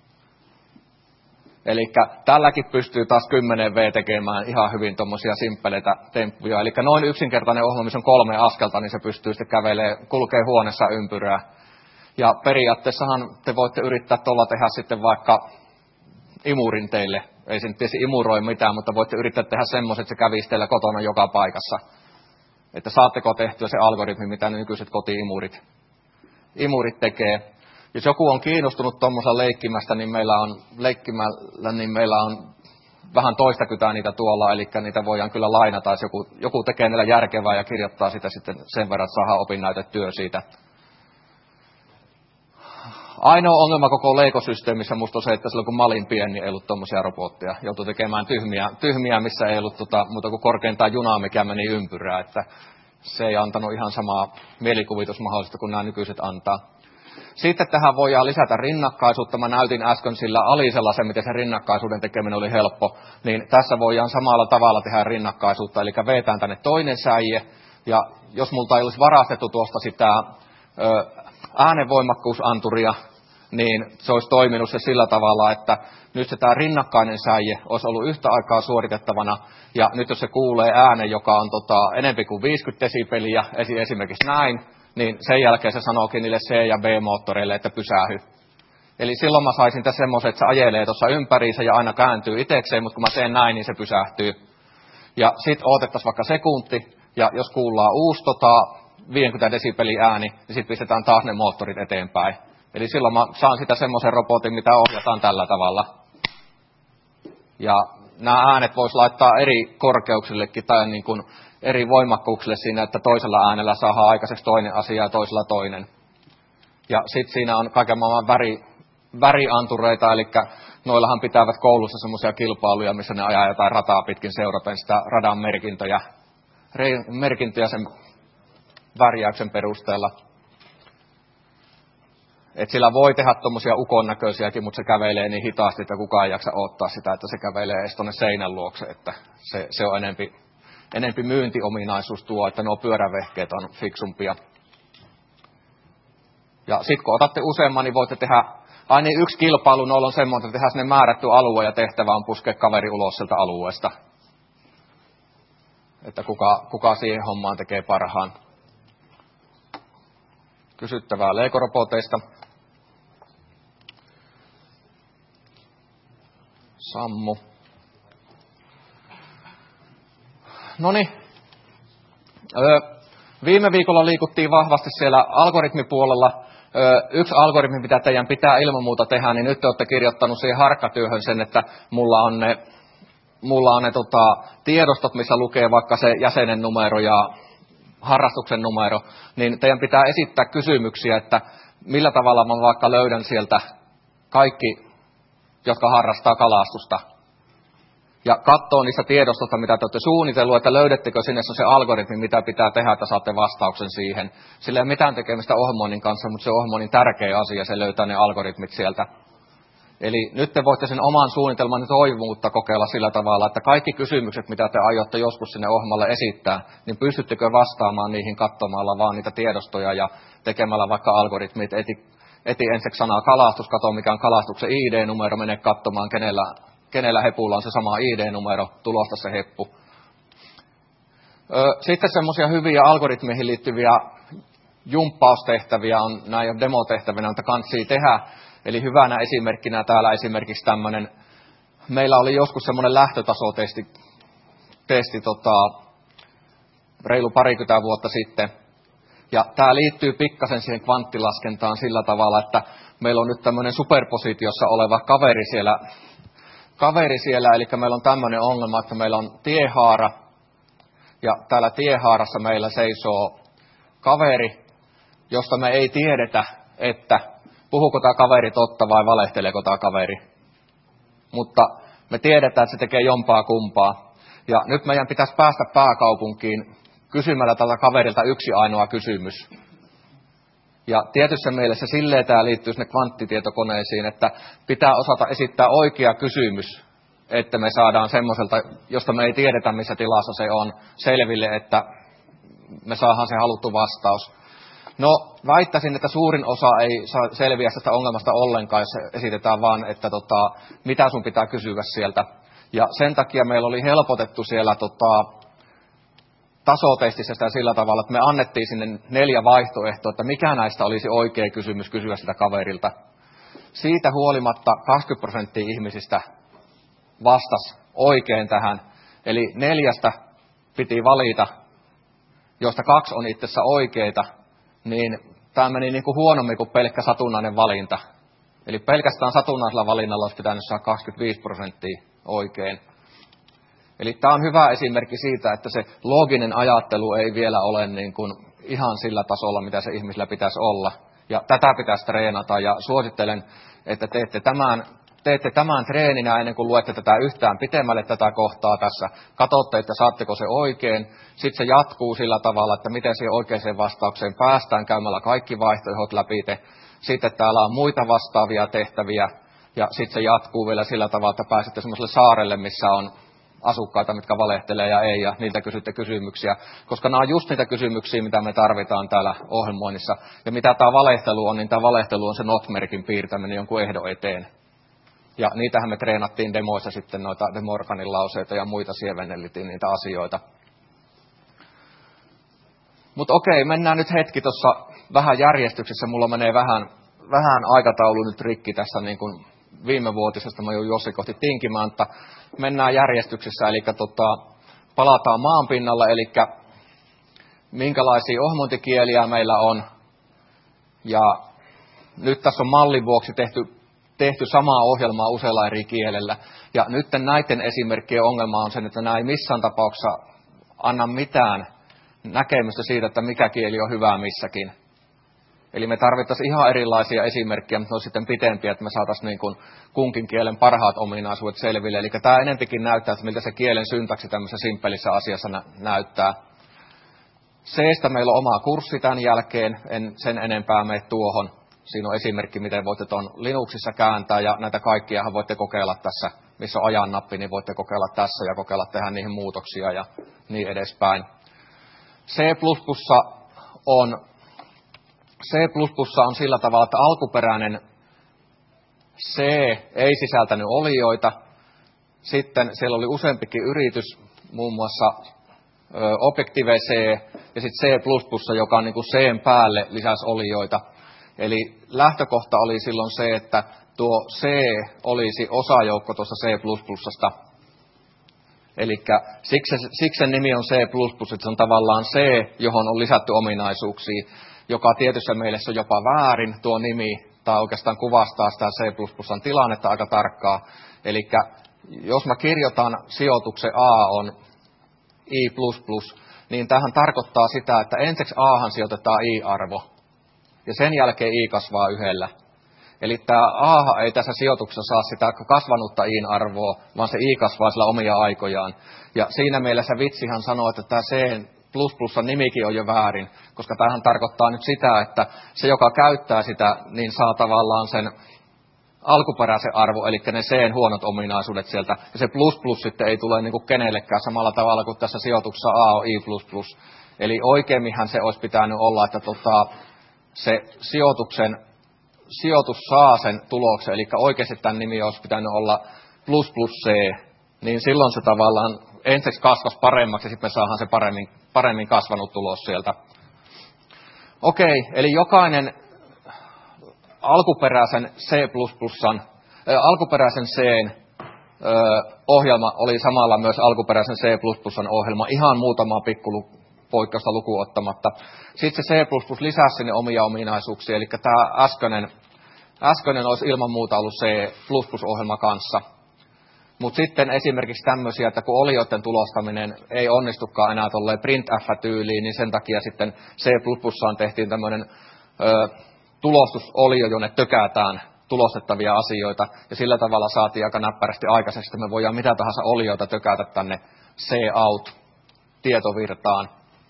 Eli tälläkin pystyy taas kymmenen vuotta tekemään ihan hyvin tuommoisia simppeleitä temppuja. Eli noin yksinkertainen ohjelma, missä on kolme askelta, niin se pystyy sitten kävelemään, kulkee huoneessa ympyrää. Ja periaatteessahan te voitte yrittää tuolla tehdä sitten vaikka imurin teille. Ei se nyt tietysti imuroi mitään, mutta voitte yrittää tehdä semmoiset, että se kävisi teillä kotona joka paikassa. Että saatteko tehtyä se algoritmi, mitä nykyiset koti-imurit imurit tekee. Jos joku on kiinnostunut tuommoisella leikkimästä, niin meillä on leikkimällä, niin meillä on vähän toistakymmentä niitä tuolla, eli niitä voidaan kyllä lainata, jos joku, joku tekee niillä järkevää ja kirjoittaa sitä sitten sen verran, että saadaan opinnäytetyö siitä. Ainoa ongelma koko Lego-systeemissä musta on se, että silloin kun mä olin pieni, ei ollut tuommoisia robotteja. Joutui tekemään tyhmiä, tyhmiä missä ei ollut tota, muuta kuin korkeintaan junaa, mikä meni ympyrää. Että se ei antanut ihan samaa mielikuvitusmahdollista kuin nämä nykyiset antaa. Sitten tähän voidaan lisätä rinnakkaisuutta. Mä näytin äsken sillä alisella se, miten se rinnakkaisuuden tekeminen oli helppo. Niin tässä voidaan samalla tavalla tehdä rinnakkaisuutta. Eli vetään tänne toinen säie. Ja jos multa ei olisi varastettu tuosta sitä ö, äänenvoimakkuusanturia, niin se olisi toiminut se sillä tavalla, että nyt se tämä rinnakkainen säie olisi ollut yhtä aikaa suoritettavana. Ja nyt jos se kuulee äänen, joka on tota, enempi kuin viisikymmentä desibeliä, esimerkiksi näin, niin sen jälkeen se sanookin niille C- ja B-moottoreille, että pysähy. Eli silloin mä saisin tässä semmoisen, että se ajelee tuossa ympäriinsä ja aina kääntyy itsekseen, mutta kun mä teen näin, niin se pysähtyy. Ja sit odotettaisiin vaikka sekunti, ja jos kuullaan uusi tota, viisikymmentä desibeli ääni, niin sitten pistetään taas ne moottorit eteenpäin. Eli silloin mä saan sitä semmoisen robotin, mitä ohjataan tällä tavalla. Ja nämä äänet voisi laittaa eri korkeuksillekin tai niin kuin eri voimakkuuksille siinä, että toisella äänellä saadaan aikaiseksi toinen asia ja toisella toinen. Ja sitten siinä on kaiken maailman väri, väriantureita, eli noillahan pitävät koulussa semmoisia kilpailuja, missä ne ajaa jotain rataa pitkin seuraten sitä radan merkintöjä, merkintöjä sen värjäyksen perusteella. Et sillä voi tehdä tuommoisia ukon näköisiäkin, mutta se kävelee niin hitaasti, että kukaan ei jaksa odottaa sitä, että se kävelee edes tuonne seinän luokse. Että se, se on enempi, enempi myyntiominaisuus tuo, että nuo pyörävehkeet on fiksumpia. Ja sitten kun otatte useamman, niin voitte tehdä, aina yksi kilpailu noilla on semmoinen, että tehdään sinne määrätty alue ja tehtävä on puskea kaveri ulos sieltä alueesta. Että kuka, kuka siihen hommaan tekee parhaan. Kysyttävää Lego-roboteista. Sammu. Noniin. Öö, viime viikolla liikuttiin vahvasti siellä algoritmipuolella. Öö, yksi algoritmi, mitä teidän pitää ilman muuta tehdä, niin nyt te olette kirjoittanut siihen harkkatyöhön sen, että mulla on ne, mulla on ne tota, tiedostot, missä lukee vaikka se jäsenen numero ja harrastuksen numero, niin teidän pitää esittää kysymyksiä, että millä tavalla mä vaikka löydän sieltä kaikki, jotka harrastaa kalastusta. Ja katsoo niistä tiedostosta, mitä te olette suunnitellut, että löydettekö sinne se algoritmi, mitä pitää tehdä, että saatte vastauksen siihen. Sillä ei ole mitään tekemistä ohjelmoinnin kanssa, mutta se on ohjelmoinnin tärkeä asia, se löytää ne algoritmit sieltä. Eli nyt te voitte sen oman suunnitelman toivuutta kokeilla sillä tavalla, että kaikki kysymykset, mitä te aiotte joskus sinne ohjelmalle esittää, niin pystyttekö vastaamaan niihin katsomalla vaan niitä tiedostoja ja tekemällä vaikka algoritmit. Eti, eti ensiksi sanaa kalastus, katso mikä on kalastuksen I D-numero, mene katsomaan, kenellä, kenellä hepulla on se sama I D-numero, tulosta se heppu. Sitten semmoisia hyviä algoritmeihin liittyviä jumppaustehtäviä on, nämä ei ole demotehtävinä, mutta kantsii tehdä. Eli hyvänä esimerkkinä täällä esimerkiksi tämmöinen, meillä oli joskus semmoinen lähtötasotesti, testi, tota, reilu parikymmentä vuotta sitten. Ja tämä liittyy pikkasen siihen kvanttilaskentaan sillä tavalla, että meillä on nyt tämmöinen superpositiossa oleva kaveri siellä, kaveri siellä, eli meillä on tämmöinen ongelma, että meillä on tiehaara, ja täällä tiehaarassa meillä seisoo kaveri, josta me ei tiedetä, että puhuuko tämä kaveri totta vai valehteleeko tämä kaveri. Mutta me tiedetään, että se tekee jompaa kumpaa. Ja nyt meidän pitäisi päästä pääkaupunkiin kysymällä tältä kaverilta yksi ainoa kysymys. Ja tietyssä mielessä silleen tämä liittyy sinne kvanttitietokoneisiin, että pitää osata esittää oikea kysymys, että me saadaan semmoiselta, josta me ei tiedetä missä tilassa se on, selville, että me saadaan se haluttu vastaus. No, väittäisin, että suurin osa ei saa selviä tästä ongelmasta ollenkaan, jos esitetään vaan, että tota, mitä sun pitää kysyä sieltä. Ja sen takia meillä oli helpotettu siellä tota, tasotestissä sitä sillä tavalla, että me annettiin sinne neljä vaihtoehtoa, että mikä näistä olisi oikea kysymys kysyä sitä kaverilta. Siitä huolimatta kaksikymmentä prosenttia ihmisistä vastasi oikein tähän. Eli neljästä piti valita, josta kaksi on itse asiassa oikeita, niin tämä meni niin kuin huonommin kuin pelkkä satunnainen valinta. Eli pelkästään satunnaisella valinnalla olisi pitänyt saada kaksikymmentäviisi prosenttia oikein. Eli tämä on hyvä esimerkki siitä, että se looginen ajattelu ei vielä ole niin kuin ihan sillä tasolla, mitä se ihmisellä pitäisi olla. Ja tätä pitäisi treenata ja suosittelen, että teette tämän, teette tämän treeninä ennen kuin luette tätä yhtään pitemmälle tätä kohtaa tässä. Katsotte, että saatteko se oikein. Sitten se jatkuu sillä tavalla, että miten siihen oikeaan vastaukseen päästään käymällä kaikki vaihtoehdot läpi. Sitten täällä on muita vastaavia tehtäviä ja sitten se jatkuu vielä sillä tavalla, että pääsette semmoiselle saarelle, missä on asukkaita, mitkä valehtelee ja ei, ja niiltä kysytte kysymyksiä, koska nämä on just niitä kysymyksiä, mitä me tarvitaan täällä ohjelmoinnissa. Ja mitä tämä valehtelu on, niin tämä valehtelu on se not-merkin piirtäminen jonkun ehdon eteen. Ja niitähän me treenattiin demoissa sitten, noita demorkanin lauseita ja muita sievennellitiin niitä asioita. Mutta okei, mennään nyt hetki tuossa vähän järjestyksessä. Mulla menee vähän, vähän aikataulu nyt rikki tässä niin kuin viimevuotisesta. Mä joudun Jossi kohti tinkimään, mutta mennään järjestyksessä. Eli tota, palataan maan pinnalla, eli minkälaisia ohmontikieliä meillä on. Ja nyt tässä on mallin vuoksi tehty, tehty samaa ohjelmaa usealla eri kielellä. Ja nyt näiden esimerkkien ongelma on se, että nämä ei missään tapauksessa anna mitään näkemystä siitä, että mikä kieli on hyvää missäkin. Eli me tarvittaisiin ihan erilaisia esimerkkejä, mutta ne on sitten pitempiä, että me saataisiin niin kuin kunkin kielen parhaat ominaisuudet selville. Eli tämä enempikin näyttää, että miltä se kielen syntaksi tämmöisessä simppelissä asiassa nä- näyttää. C:stä meillä on oma kurssi tämän jälkeen, en sen enempää mene tuohon. Siinä on esimerkki, miten voitte tuon Linuxissa kääntää, ja näitä kaikkiahan voitte kokeilla tässä, missä on ajan nappi, niin voitte kokeilla tässä ja kokeilla tehdä niihin muutoksia ja niin edespäin. C plus plus on, C plus plus on sillä tavalla, että alkuperäinen C ei sisältänyt olioita. Sitten siellä oli useampikin yritys, muun muassa Objective-C ja sitten C plus plus, joka on niin kuin C:n päälle lisäsi olioita. Eli lähtökohta oli silloin se, että tuo C olisi osajoukko tuossa C plus plusasta. Eli siksi, siksi sen nimi on C plus plus, että se on tavallaan C, johon on lisätty ominaisuuksia, joka tietyssä mielessä on jopa väärin tuo nimi, tai oikeastaan kuvastaa sitä C plus plusan tilannetta aika tarkkaa. Eli jos mä kirjoitan sijoituksen A on I plus plus, niin tämähän tarkoittaa sitä, että ensiksi Ahan sijoitetaan I-arvo, ja sen jälkeen I kasvaa yhdellä. Eli tämä A ei tässä sijoituksessa saa sitä kasvanutta I-arvoa, vaan se I kasvaa sillä omia aikojaan. Ja siinä mielessä vitsihan sanoo, että tämä C plus plusan nimikin on jo väärin, koska tämähän tarkoittaa nyt sitä, että se, joka käyttää sitä, niin saa tavallaan sen alkuperäisen arvo, eli ne C:n huonot ominaisuudet sieltä. Ja se plus plus sitten ei tule niin kuin kenellekään samalla tavalla kuin tässä sijoituksessa A on I plus plus. Eli oikeimminhan se olisi pitänyt olla, että tota, se sijoituksen sijoitus saa sen tuloksen, eli oikeasti tämän nimi olisi pitänyt olla plus plus C, niin silloin se tavallaan ensiksi kasvaisi paremmaksi, ja sitten me saadaan se paremmin, paremmin kasvanut tulos sieltä. Okei, eli jokainen alkuperäisen C plus plusan, äh, alkuperäisen C:n äh, ohjelma oli samalla myös alkuperäisen C plus plusan ohjelma, ihan muutamaa pikku poikkeusta lukuun ottamatta. Sitten se C plus plus lisäsi sinne omia ominaisuuksia, eli tämä äskeinen, äskeinen olisi ilman muuta ollut C plus plus-ohjelma kanssa. Mutta sitten esimerkiksi tämmöisiä, että kun olioiden tulostaminen ei onnistukaan enää tolleen printf-tyyliin, niin sen takia sitten C plus plusaan tehtiin tämmöinen ö, tulostusolio, jonne tökätään tulostettavia asioita, ja sillä tavalla saatiin aika näppärästi aikaiseksi, että me voidaan mitä tahansa olioita tökätä tänne C-out-tietovirtaan.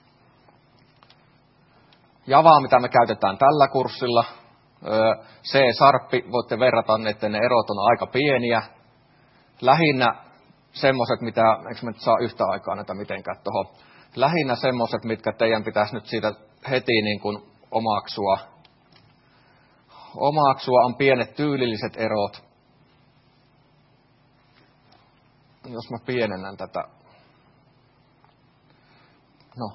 Javaa, mitä me käytetään tällä kurssilla, C-sarppi, voitte verrata, että ne erot on aika pieniä. Lähinnä semmoiset, mitä, eikö me nyt saa yhtä aikaa näitä mitenkään tuohon, lähinnä semmoiset, mitkä teidän pitäisi nyt siitä heti niin kuin omaksua. Omaksua on pienet tyylilliset erot. Jos mä pienennän tätä. No.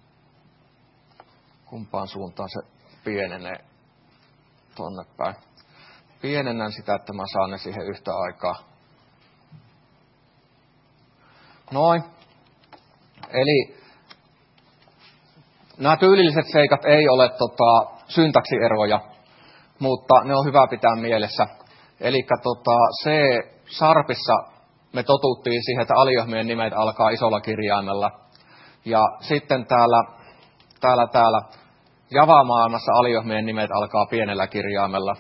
Kumpaan suuntaan se pienenee tonne päin. Pienennän sitä, että mä saan ne siihen yhtä aikaa. Noin. Eli nämä tyylilliset seikat ei ole tota, syntaksieroja, mutta ne on hyvä pitää mielessä. Eli tota, C-sarpissa me totuttiin siihen, että aliohmien nimet alkaa isolla kirjaimella. Ja sitten täällä, täällä, täällä Java-maailmassa aliohmien nimet alkaa pienellä kirjaimella.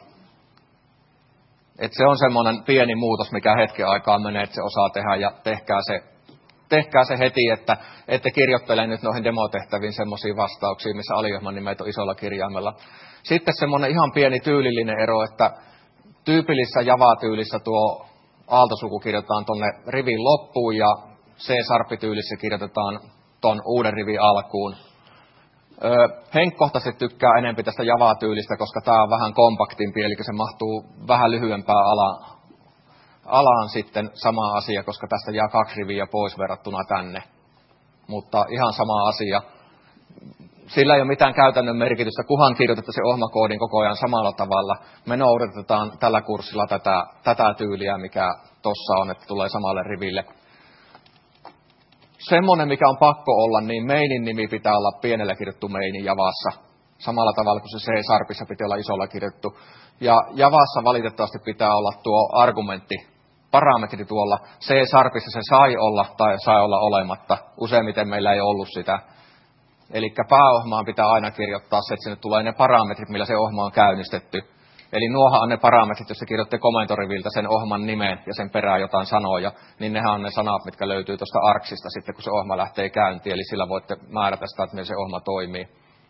Et se on semmoinen pieni muutos, mikä hetken aikaa menee, että se osaa tehdä, ja tehkää se, tehkää se heti, että ette kirjoittele nyt noihin demotehtäviin semmoisia vastauksia, missä aliohman nimet on isolla kirjaimella. Sitten semmoinen ihan pieni tyylillinen ero, että tyypillisessä Java-tyylissä tuo aaltosuku kirjoitetaan tuonne rivin loppuun, ja C-sarppityylissä kirjoitetaan ton uuden rivin alkuun. Henkkohtaisesti tykkää enemmän tästä Java-tyylistä, koska tämä on vähän kompaktimpi, eli se mahtuu vähän lyhyempään alaan, alaan sitten sama asia, koska tästä jää kaksi riviä pois verrattuna tänne. Mutta ihan sama asia. sillä ei ole mitään käytännön merkitystä, kunhan kirjoitetaan se ohjelmakoodin koko ajan samalla tavalla. Me noudatetaan tällä kurssilla tätä, tätä tyyliä, mikä tuossa on, että tulee samalle riville. Semmoinen, mikä on pakko olla, niin mainin nimi pitää olla pienellä kirjoittu mainin Javassa. Samalla tavalla kuin se C-sharpissa pitää olla isolla kirjoittu. Ja Javassa valitettavasti pitää olla tuo argumentti, parametri tuolla. C-sharpissa se sai olla tai sai olla olematta. Useimmiten meillä ei ollut sitä. Eli pääohjelmaan pitää aina kirjoittaa se, että sinne tulee ne parametrit, millä se ohjelma on käynnistetty. Eli nuohan on ne parametrit, jos se kirjoitte komentoriviltä sen ohjelman nimen ja sen perään jotain sanoja, niin nehän on ne sanat, mitkä löytyy tuosta arksista sitten, kun se ohjelma lähtee käyntiin. Eli sillä voitte määrätä sitä, että miten se ohjelma toimii.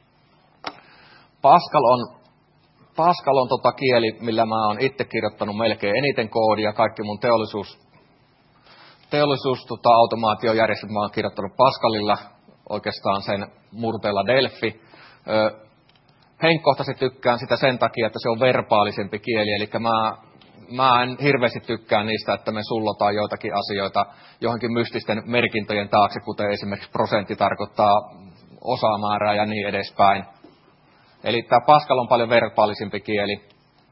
Pascal on, Pascal on tota kieli, millä mä oon itse kirjoittanut melkein eniten koodia. Kaikki mun teollisuus, teollisuus tota, automaatiojärjestelmä mä oon kirjoittanut Pascalilla, oikeastaan sen murteella Delphi. Ö, Henkkohtaisesti tykkään sitä sen takia, että se on verbaalisempi kieli, eli mä, mä en hirveästi tykkää niistä, että me sullotaan joitakin asioita johonkin mystisten merkintöjen taakse, kuten esimerkiksi prosentti tarkoittaa osamäärää ja niin edespäin. Eli tämä Pascal on paljon verbaalisempi kieli,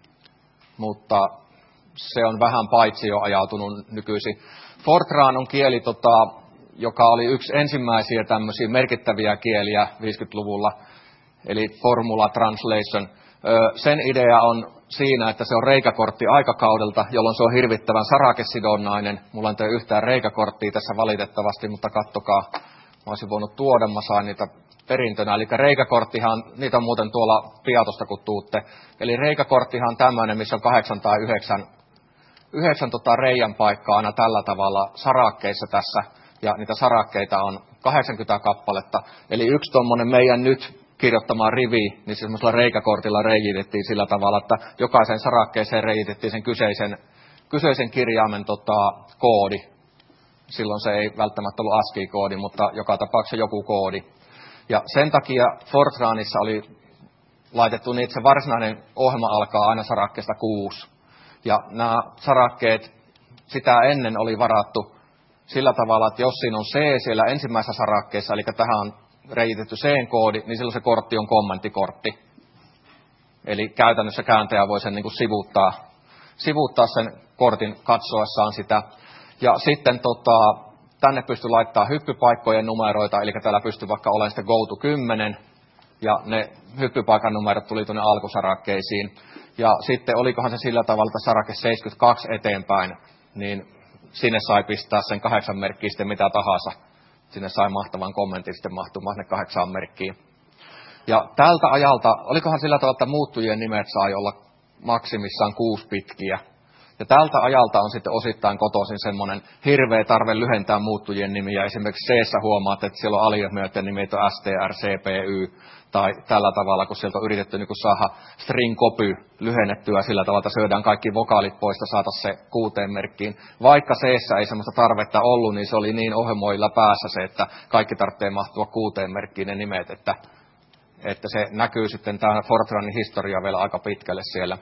mutta se on vähän paitsi jo ajautunut nykyisin. Fortran on kieli, tota, joka oli yksi ensimmäisiä tämmöisiä merkittäviä kieliä viisikymmentäluvulla, eli Formula Translation. Sen idea on siinä, että se on reikäkortti aikakaudelta, jolloin se on hirvittävän sarakesidonnainen. Mulla ei ole yhtään reikäkorttia tässä valitettavasti, mutta kattokaa, mä olisin voinut tuoda, mä sain niitä perintönä. Eli reikäkorttihan, niitä on muuten tuolla Piatosta kun tuutte. Eli reikäkorttihan on tämmöinen, missä on kahdeksan tai yhdeksän, yhdeksän tota reijän paikkaa aina tällä tavalla sarakkeissa tässä. Ja niitä sarakkeita on kahdeksankymmentä kappaletta. Eli yksi tuommoinen meidän nyt kirjoittamaan rivi, niin semmoisella reikäkortilla reijitettiin sillä tavalla, että jokaisen sarakkeeseen reijitettiin sen kyseisen, kyseisen kirjaimen tota, koodi. Silloin se ei välttämättä ollut ASCII-koodi, mutta joka tapauksessa joku koodi. Ja sen takia Fortranissa oli laitettu niin, että se varsinainen ohjelma alkaa aina sarakkeesta kuusi. Ja nämä sarakkeet sitä ennen oli varattu sillä tavalla, että jos siinä on C siellä ensimmäisessä sarakkeessa, eli tähän on reijitetty C-koodi, niin silloin se kortti on kommenttikortti. Eli käytännössä kääntäjä voi sen niin kuin sivuuttaa, sivuuttaa sen kortin katsoessaan sitä. Ja sitten tota, tänne pystyy laittamaan hyppypaikkojen numeroita, eli täällä pystyy vaikka olemaan sitten go to kymmenen, ja ne hyppypaikan numerot tuli tuonne alkusarakkeisiin. Ja sitten olikohan se sillä tavalla, että sarake seitsemänkymmentäkaksi eteenpäin, niin sinne sai pistää sen kahdeksan merkkiä sitten mitä tahansa. Sinne sai mahtavan kommentin sitten mahtumaan ne kahdeksaan merkkiin. Ja tältä ajalta, olikohan sillä tavalla, että muuttujien nimet sai olla maksimissaan kuusi pitkiä. Ja tältä ajalta on sitten osittain kotoisin semmoinen hirveä tarve lyhentää muuttujien nimiä. Esimerkiksi C-ssä huomaat, että siellä on aliomeiden nimet on S T R, C P Y tai tällä tavalla, kun sieltä on yritetty niin saada string copy lyhennettyä sillä tavalla, että syödään kaikki vokaalit pois ja saada se kuuteen merkkiin. Vaikka C-ssä ei semmoista tarvetta ollut, niin se oli niin ohjelmoilla päässä se, että kaikki tarvitsee mahtua kuuteen merkkiin ne nimet, että, että se näkyy sitten tämä Fortranin historia vielä aika pitkälle siellä.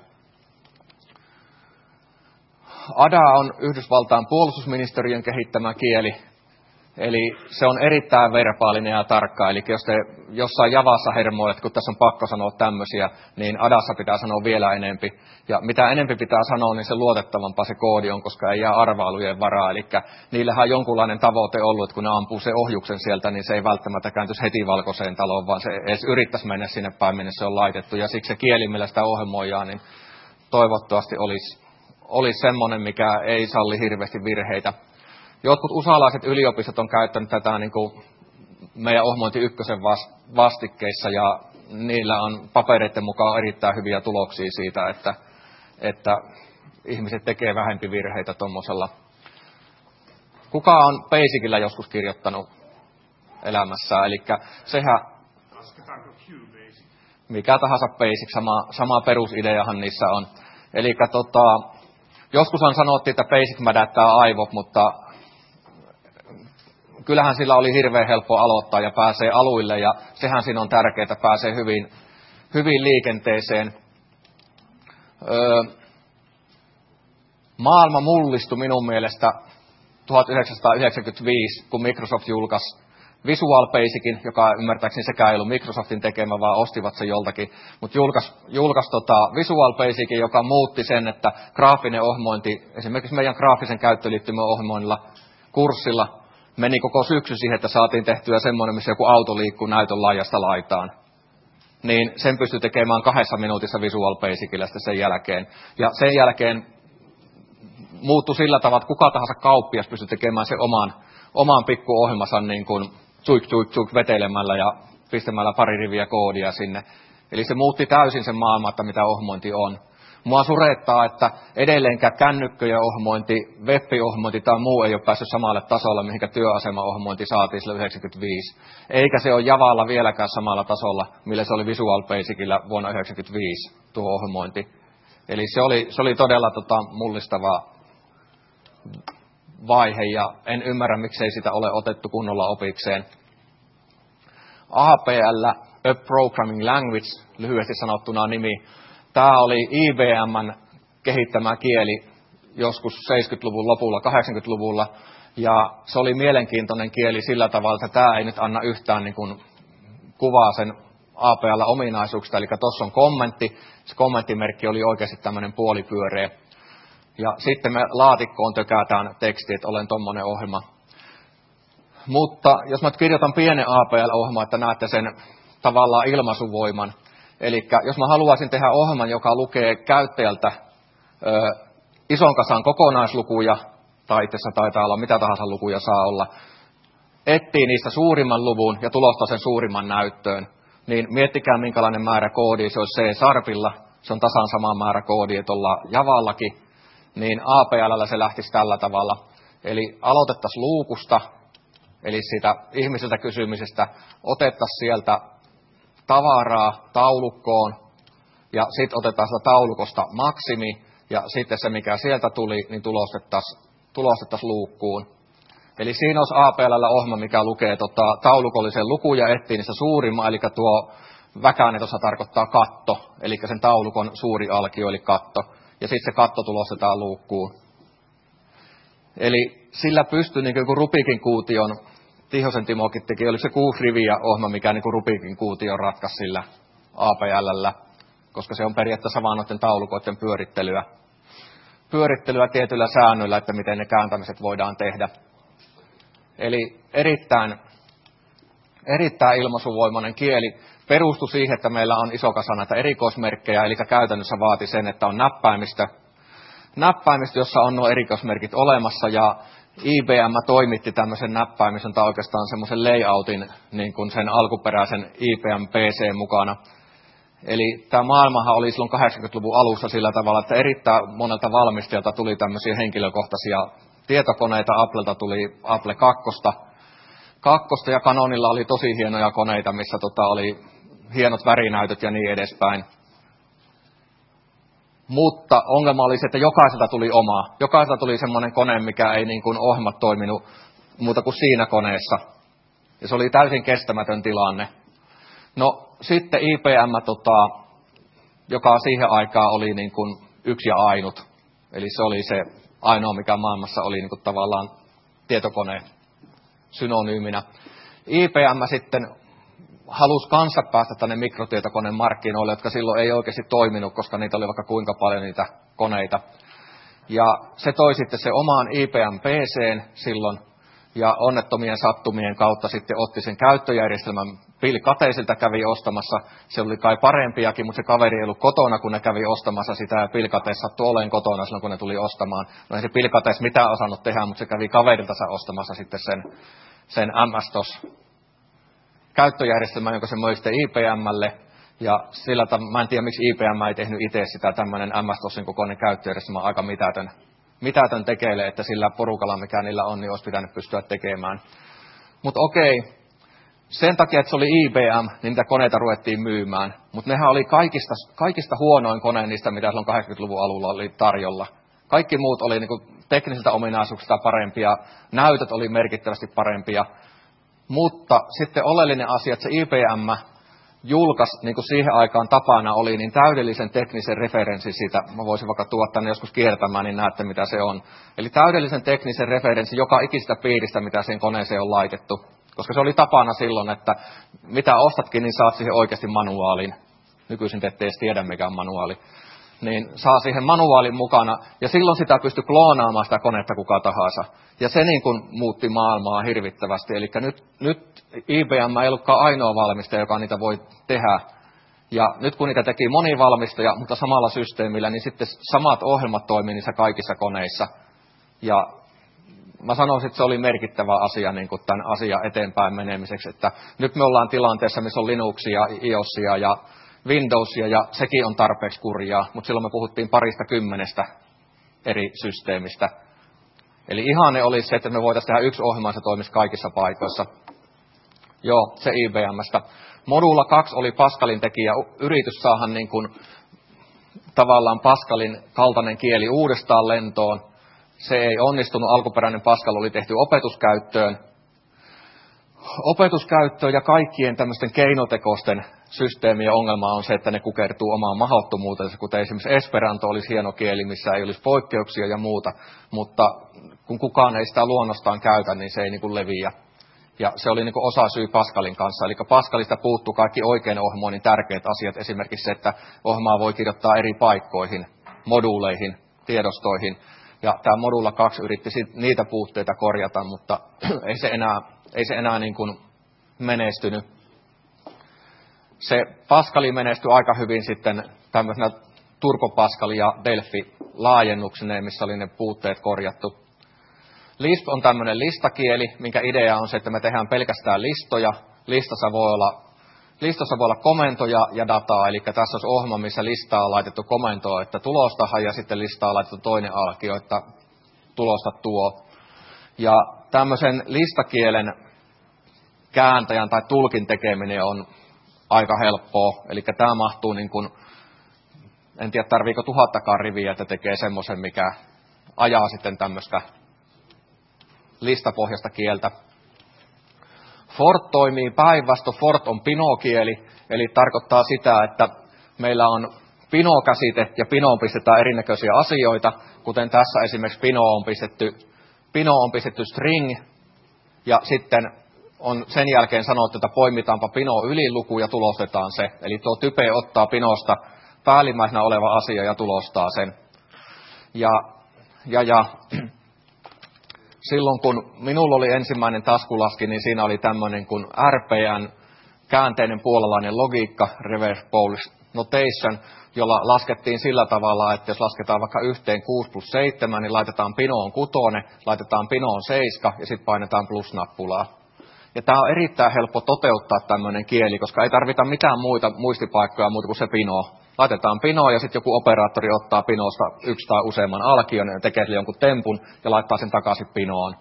A D A on Yhdysvaltain puolustusministeriön kehittämä kieli, eli se on erittäin verbaalinen ja tarkka. Eli jos te jossain Javassa hermoilet, kun tässä on pakko sanoa tämmöisiä, niin A D Assa pitää sanoa vielä enempi. Ja mitä enempi pitää sanoa, niin se luotettavampaa se koodi on, koska ei jää arvailujen varaa. Eli niillähän on jonkunlainen tavoite ollut, että kun ne ampuu se ohjuksen sieltä, niin se ei välttämättä kääntyisi heti valkoiseen taloon, vaan se edes yrittäisi mennä sinne päin, minne se on laitettu. Ja siksi se kieli, millä sitä ohjelmoidaan, niin toivottavasti olisi olisi semmoinen, mikä ei salli hirveästi virheitä. Jotkut usalaiset yliopistot on käyttänyt tätä niin kuin meidän ohjelmointi ykkösen vastikkeissa, ja niillä on papereiden mukaan erittäin hyviä tuloksia siitä, että, että ihmiset tekee vähempi virheitä tuommoisella. Kuka on Basicilla joskus kirjoittanut elämässään? Eli sehän, mikä tahansa Basic, sama, sama perusideahan niissä on. Eli tota, joskus on sanottu, että Basic mädättää aivot, mutta kyllähän sillä oli hirveän helppo aloittaa ja pääsee aluille, ja sehän siinä on tärkeää, että pääsee hyvin, hyvin liikenteeseen. Öö, maailma mullistui minun mielestä tuhatyhdeksänsataayhdeksänkymmentäviisi, kun Microsoft julkaisi Visual Basicin, joka ymmärtääkseni sekään ei ollut Microsoftin tekemä, vaan ostivat se joltakin, mutta julkaisi julkais tota Visual Basicin, joka muutti sen, että graafinen ohjelmointi, esimerkiksi meidän graafisen käyttöliittymän ohjelmoinnilla kurssilla, meni koko syksy siihen, että saatiin tehtyä semmoinen, missä joku auto liikkuu näytön laajasta laitaan. Niin sen pystyi tekemään kahdessa minuutissa Visual Basicilla sen jälkeen. Ja sen jälkeen muuttui sillä tavalla, että kuka tahansa kauppias pystyi tekemään sen oman, oman pikkuohjelmansa niin kuin tsuik, tsuik, tsuik vetelemällä ja pistämällä pari riviä koodia sinne. Eli se muutti täysin sen maailman, että mitä ohjelmointi on. Mua surettaa, että edelleenkään kännykköjen ohjelmointi, web-ohjelmointi tai muu ei ole päässyt samalle tasolle, mihinkä työasema-ohjelmointi saatiin sillä yhdeksänkymmentäviisi. Eikä se ole Javalla vieläkään samalla tasolla, millä se oli Visual Basicilla vuonna yhdeksänkymmentäviisi tuo ohjelmointi. Eli se oli, se oli todella tota, mullistava vaihe ja en ymmärrä, miksei sitä ole otettu kunnolla opikseen. A P L, A Programming Language, lyhyesti sanottuna nimi. Tämä oli I B M:n kehittämä kieli joskus seitsemänkymmentäluvun lopulla, kahdeksankymmentäluvulla, ja se oli mielenkiintoinen kieli sillä tavalla, että tämä ei nyt anna yhtään niin kuin kuvaa sen A P L-ominaisuuksista, eli tuossa on kommentti, se kommenttimerkki oli oikeasti tämmöinen puolipyöreä, ja sitten me laatikkoon tökätään teksti, että olen tommonen ohjelma. Mutta jos mä kirjoitan pienen A P L-ohjelman, että näette sen tavallaan ilmaisuvoiman, eli jos mä haluaisin tehdä ohjelman, joka lukee käyttäjältä ö, ison kasan kokonaislukuja, tai itse asiassa taitaa olla mitä tahansa lukuja saa olla, etsii niistä suurimman luvun ja tulostaa sen suurimman näyttöön, niin miettikää minkälainen määrä koodia se olisi C-Sharpilla, se on tasan sama määrä koodia tuolla Javallakin, niin A P L:llä se lähtisi tällä tavalla. Eli aloitettaisiin luukusta, eli siitä ihmiseltä kysymisestä, otettaisiin sieltä tavaraa taulukkoon, ja sitten otetaan sitä taulukosta maksimi, ja sitten se mikä sieltä tuli, niin tulostettaisiin tulostettaisiin luukkuun. Eli siinä olisi A P L:llä ohjelma, mikä lukee tota, taulukollisen lukuja, etsii niistä suurimman, eli tuo väkäinen tuossa tarkoittaa katto, eli sen taulukon suuri alkio, eli katto, ja sitten se katto tulostetaan luukkuun. Eli sillä pystyy, niin kuin Rubikin kuution, Tihosen Timokin teki, oli se kuusi riviä ohjelma, mikä niin kuin Rubikin kuution ratkaisi sillä A P L:llä, koska se on periaatteessa vaan noiden taulukoiden pyörittelyä. pyörittelyä tietyillä säännöillä, että miten ne kääntämiset voidaan tehdä. Eli erittäin, erittäin ilmaisuvoimainen kieli perustui siihen, että meillä on iso kasa näitä erikoismerkkejä, eli käytännössä vaati sen, että on näppäimistö, näppäimistö jossa on nuo erikoismerkit olemassa, ja I B M toimitti tämmöisen näppäimistön tai oikeastaan semmoisen layoutin niin kuin sen alkuperäisen I B M P C mukana. Eli tämä maailmahan oli silloin kahdeksankymmentäluvun alussa sillä tavalla, että erittäin monelta valmistajalta tuli tämmöisiä henkilökohtaisia tietokoneita. Applelta tuli Apple kaksi. Kakkosta ja Canonilla oli tosi hienoja koneita, missä tota oli hienot värinäytöt ja niin edespäin. Mutta ongelma oli se, että jokaiselta tuli oma. Jokaiselta tuli semmoinen kone, mikä ei niin kuin ohjelmat toiminut muuta kuin siinä koneessa. Ja se oli täysin kestämätön tilanne. No sitten I B M, tota, joka siihen aikaan oli niin kuin yksi ja ainut. Eli se oli se ainoa, mikä maailmassa oli niin kuin tavallaan tietokone synonyyminä. I B M sitten halusi kanssa päästä tänne mikrotietokoneen markkinoille, jotka silloin ei oikeasti toiminut, koska niitä oli vaikka kuinka paljon niitä koneita. Ja se toi sitten se omaan I B M P C:n silloin, ja onnettomien sattumien kautta sitten otti sen käyttöjärjestelmän. Bill Gattesilta kävi ostamassa, se oli kai parempiakin, mutta se kaveri ei ollut kotona, kun ne kävi ostamassa sitä, ja Bill Gates sattui olemaan kotona silloin, kun ne tuli ostamaan. No ei se Bill Gates mitään osannut tehdä, mutta se kävi kaveriltansa ostamassa sitten sen, sen M S DOS käyttöjärjestelmän, jonka se möi sitten I B M:lle, ja sillä tav- mä en tiedä, miksi I B M ei tehnyt itse sitä, tämmöinen M S DOSin kokoinen käyttöjärjestelmä aika mitätön, mitätön tekeille, että sillä porukalla, mikä niillä on, niin olisi pitänyt pystyä tekemään. Mutta okei, sen takia, että se oli I B M, niin niitä koneita ruvettiin myymään, mutta nehän oli kaikista, kaikista huonoin kone niistä, mitä silloin kahdeksankymmentäluvun alulla oli tarjolla. Kaikki muut oli niin kuin teknisiltä ominaisuuksista parempia, näytöt oli merkittävästi parempia, mutta sitten oleellinen asia, että se I B M julkaisi, niin kuin siihen aikaan tapana oli, niin täydellisen teknisen referenssin siitä, mä voisin vaikka tuoda tänne joskus kiertämään, niin näette mitä se on. Eli täydellisen teknisen referenssin joka ikistä piiristä, mitä sen koneeseen on laitettu. Koska se oli tapana silloin, että mitä ostatkin, niin saat siihen oikeasti manuaalin. Nykyisin te ette edes tiedä, mikä on manuaali. Niin saa siihen manuaalin mukana, ja silloin sitä pystyi kloonaamaan sitä konetta kuka tahansa. Ja se niin kuin muutti maailmaa hirvittävästi. Eli nyt, nyt I B M ei ollutkaan ainoa valmistaja, joka niitä voi tehdä. Ja nyt kun niitä teki moni valmistaja, mutta samalla systeemillä, niin sitten samat ohjelmat toimii niissä kaikissa koneissa. Ja mä sanoisin, että se oli merkittävä asia niin kuin tämän asian eteenpäin menemiseksi. Että nyt me ollaan tilanteessa, missä on Linuxia, iOSia ja Windowsia, ja sekin on tarpeeksi kurjaa, mutta silloin me puhuttiin parista kymmenestä eri systeemistä. Eli ihanne olisi se, että me voitaisiin tehdä yksi ohjelma, se toimisi kaikissa paikoissa. Joo, se I B M:stä. Modula kaksi oli Pascalin tekijä, yritys saada niin kuin, tavallaan Pascalin kaltainen kieli uudestaan lentoon. Se ei onnistunut, alkuperäinen Pascal oli tehty opetuskäyttöön. Opetuskäyttöön ja kaikkien tämmöisten keinotekoisten systeemien ongelma on se, että ne kukertuu omaan mahdottomuutensa, kuten esimerkiksi Esperanto olisi hieno kieli, missä ei olisi poikkeuksia ja muuta, mutta kun kukaan ei sitä luonnostaan käytä, niin se ei niin kuin leviä. Ja se oli niin kuin osa syy Pascalin kanssa, eli Pascalista puuttuu kaikki oikein ohjelmoinnin tärkeät asiat, esimerkiksi se, että ohjelmaa voi kirjoittaa eri paikkoihin, moduuleihin, tiedostoihin, ja tämä Modula kaksi yritti niitä puutteita korjata, mutta ei se enää, ei se enää niin kuin menestynyt. Se Pascali menestyi aika hyvin sitten tämmöisenä Turbo Pascal ja Delphi-laajennuksineen, missä oli ne puutteet korjattu. Lisp on tämmöinen listakieli, minkä idea on se, että me tehdään pelkästään listoja. Listassa voi olla, listassa voi olla komentoja ja dataa, eli tässä olisi ohjelma, missä listaa on laitettu komentoa, että tulostahan, ja sitten listaa on laitettu toinen alkio, että tulosta tuo. Ja tämmöisen listakielen kääntäjän tai tulkin tekeminen on aika helppoa, eli tämä mahtuu niin kuin, en tiedä tarviiko tuhattakaan riviä, että tekee semmoisen, mikä ajaa sitten tämmöistä listapohjasta kieltä. Fort toimii päinvastoin, Fort on Pino-kieli, eli tarkoittaa sitä, että meillä on Pino-käsite ja Pinoon pistetään erinäköisiä asioita, kuten tässä esimerkiksi Pino on pistetty, Pino on pistetty string, ja sitten on sen jälkeen sanottu, että poimitaanpa Pino yliluku ja tulostetaan se. Eli tuo type ottaa Pinosta päällimmäisenä oleva asia ja tulostaa sen. Ja, ja, ja silloin kun minulla oli ensimmäinen taskulaski, niin siinä oli tämmöinen kuin R P N, käänteinen puolalainen logiikka, reverse Polish notation, jolla laskettiin sillä tavalla, että jos lasketaan vaikka yhteen kuusi plus seitsemän, niin laitetaan Pinoon kuusi, laitetaan Pinoon seitsemän ja sitten painetaan plus-nappulaa. Ja tämä on erittäin helppo toteuttaa tämmöinen kieli, koska ei tarvita mitään muita muistipaikkoja muuta kuin se Pino. Laitetaan Pinoa ja sitten joku operaattori ottaa Pinosta yksi tai useamman alkion ja tekee sille jonkun tempun ja laittaa sen takaisin Pinoon.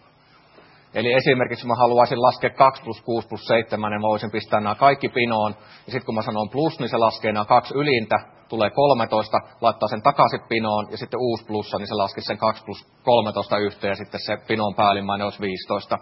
Eli esimerkiksi mä haluaisin laskea kaksi plus kuusi plus seitsemän, niin mä voisin pistää nämä kaikki Pinoon. Ja sitten kun mä sanon plus, niin se laskee nämä kaksi ylintä, tulee kolmetoista, laittaa sen takaisin Pinoon ja sitten uusi plussa, niin se laskisi sen kaksi plus kolmetoista yhteen ja sitten se Pinon päällimmäinen olisi viisitoista.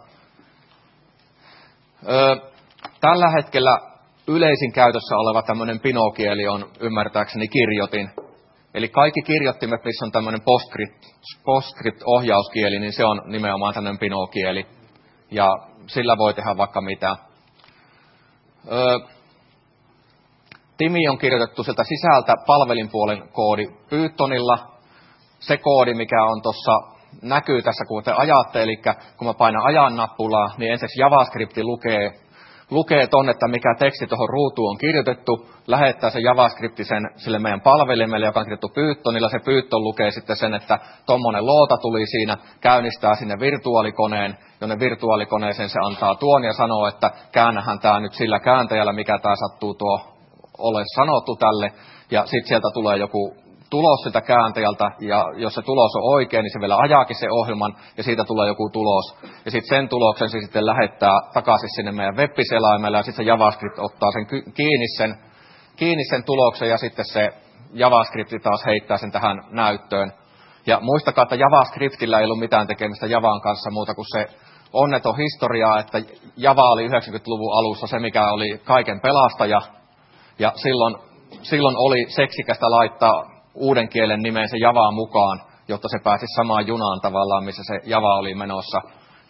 Öö, tällä hetkellä yleisin käytössä oleva tämmöinen Pino-kieli on ymmärtääkseni kirjoitin. Eli kaikki kirjoittimet, missä on tämmöinen PostScript-ohjauskieli, niin se on nimenomaan tämmöinen Pino-kieli. Ja sillä voi tehdä vaikka mitä. Öö, Timi on kirjoitettu sieltä sisältä palvelinpuolen koodi Pythonilla. Se koodi, mikä on tuossa näkyy tässä, kun te ajatte, eli kun mä painan ajan nappulaa, niin ensiksi JavaScript lukee, lukee ton, että mikä teksti tuohon ruutuun on kirjoitettu, lähettää se JavaScript sen sille meidän palvelimelle, joka on kirjoitettu Pythonilla. Se Python lukee sitten sen, että tommonen loota tuli siinä, käynnistää sinne virtuaalikoneen, jonne virtuaalikoneeseen se antaa tuon ja sanoo, että käännähän tämä nyt sillä kääntäjällä, mikä tämä sattuu tuo ole sanottu tälle, ja sitten sieltä tulee joku tulos siltä kääntäjältä, ja jos se tulos on oikein, niin se vielä ajaakin se ohjelman, ja siitä tulee joku tulos. Ja sitten sen tuloksen se sitten lähettää takaisin sinne meidän web-selaimelle, ja sitten se JavaScript ottaa sen kiinni sen, kiinni sen tuloksen, ja sitten se JavaScript taas heittää sen tähän näyttöön. Ja muistakaa, että JavaScriptillä ei ollut mitään tekemistä Javaan kanssa muuta kuin se onneton historiaa, että Java oli yhdeksänkymmentäluvun alussa se, mikä oli kaiken pelastaja, ja silloin, silloin oli seksikästä laittaa uuden kielen nimeen se Javaan mukaan, jotta se pääsisi samaan junaan tavallaan, missä se Java oli menossa.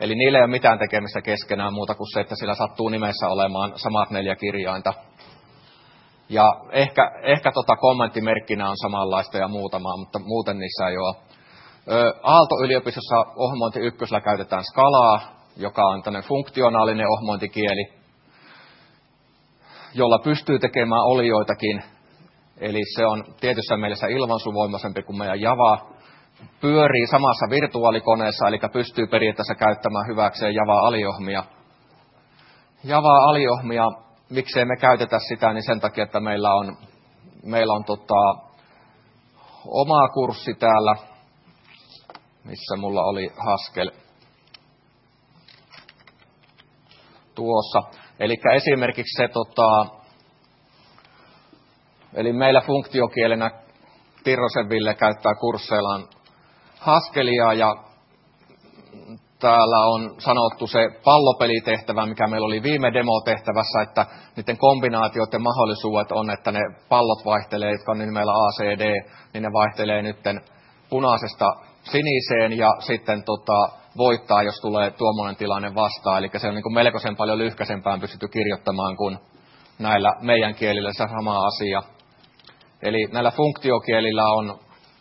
Eli niillä ei ole mitään tekemistä keskenään muuta kuin se, että sillä sattuu nimessä olemaan samat neljä kirjainta. Ja ehkä, ehkä tota kommenttimerkkinä on samanlaista ja muutama, mutta muuten niissä ei ole. Aalto-yliopistossa ohjelmointi ykkösellä käytetään Scalaa, joka on tämmöinen funktionaalinen ohjelmointikieli, jolla pystyy tekemään olioitakin. Eli se on tietyssä mielessä ilmansuvoimaisempi kuin meidän Java. Pyörii samassa virtuaalikoneessa, eli pystyy periaatteessa käyttämään hyväkseen Java-aliohmia. Java-aliohmia, miksei me käytetä sitä, niin sen takia, että meillä on, meillä on tota, oma kurssi täällä, missä mulla oli Haskell tuossa. Eli esimerkiksi se, tota, eli meillä funktiokielenä Tirrosen Ville käyttää kursseillaan Haskellia ja täällä on sanottu se pallopelitehtävä, mikä meillä oli viime demotehtävässä, että niiden kombinaatioiden mahdollisuudet on, että ne pallot vaihtelee, jotka on nimellä A C D, niin ne vaihtelee nytten punaisesta siniseen ja sitten tota, voittaa, jos tulee tuommoinen tilanne vastaan. Eli se on niin kuin melkoisen paljon lyhkäisempään pystytty kirjoittamaan kuin näillä meidän kielillä se sama asia. Eli näillä funktiokielillä on,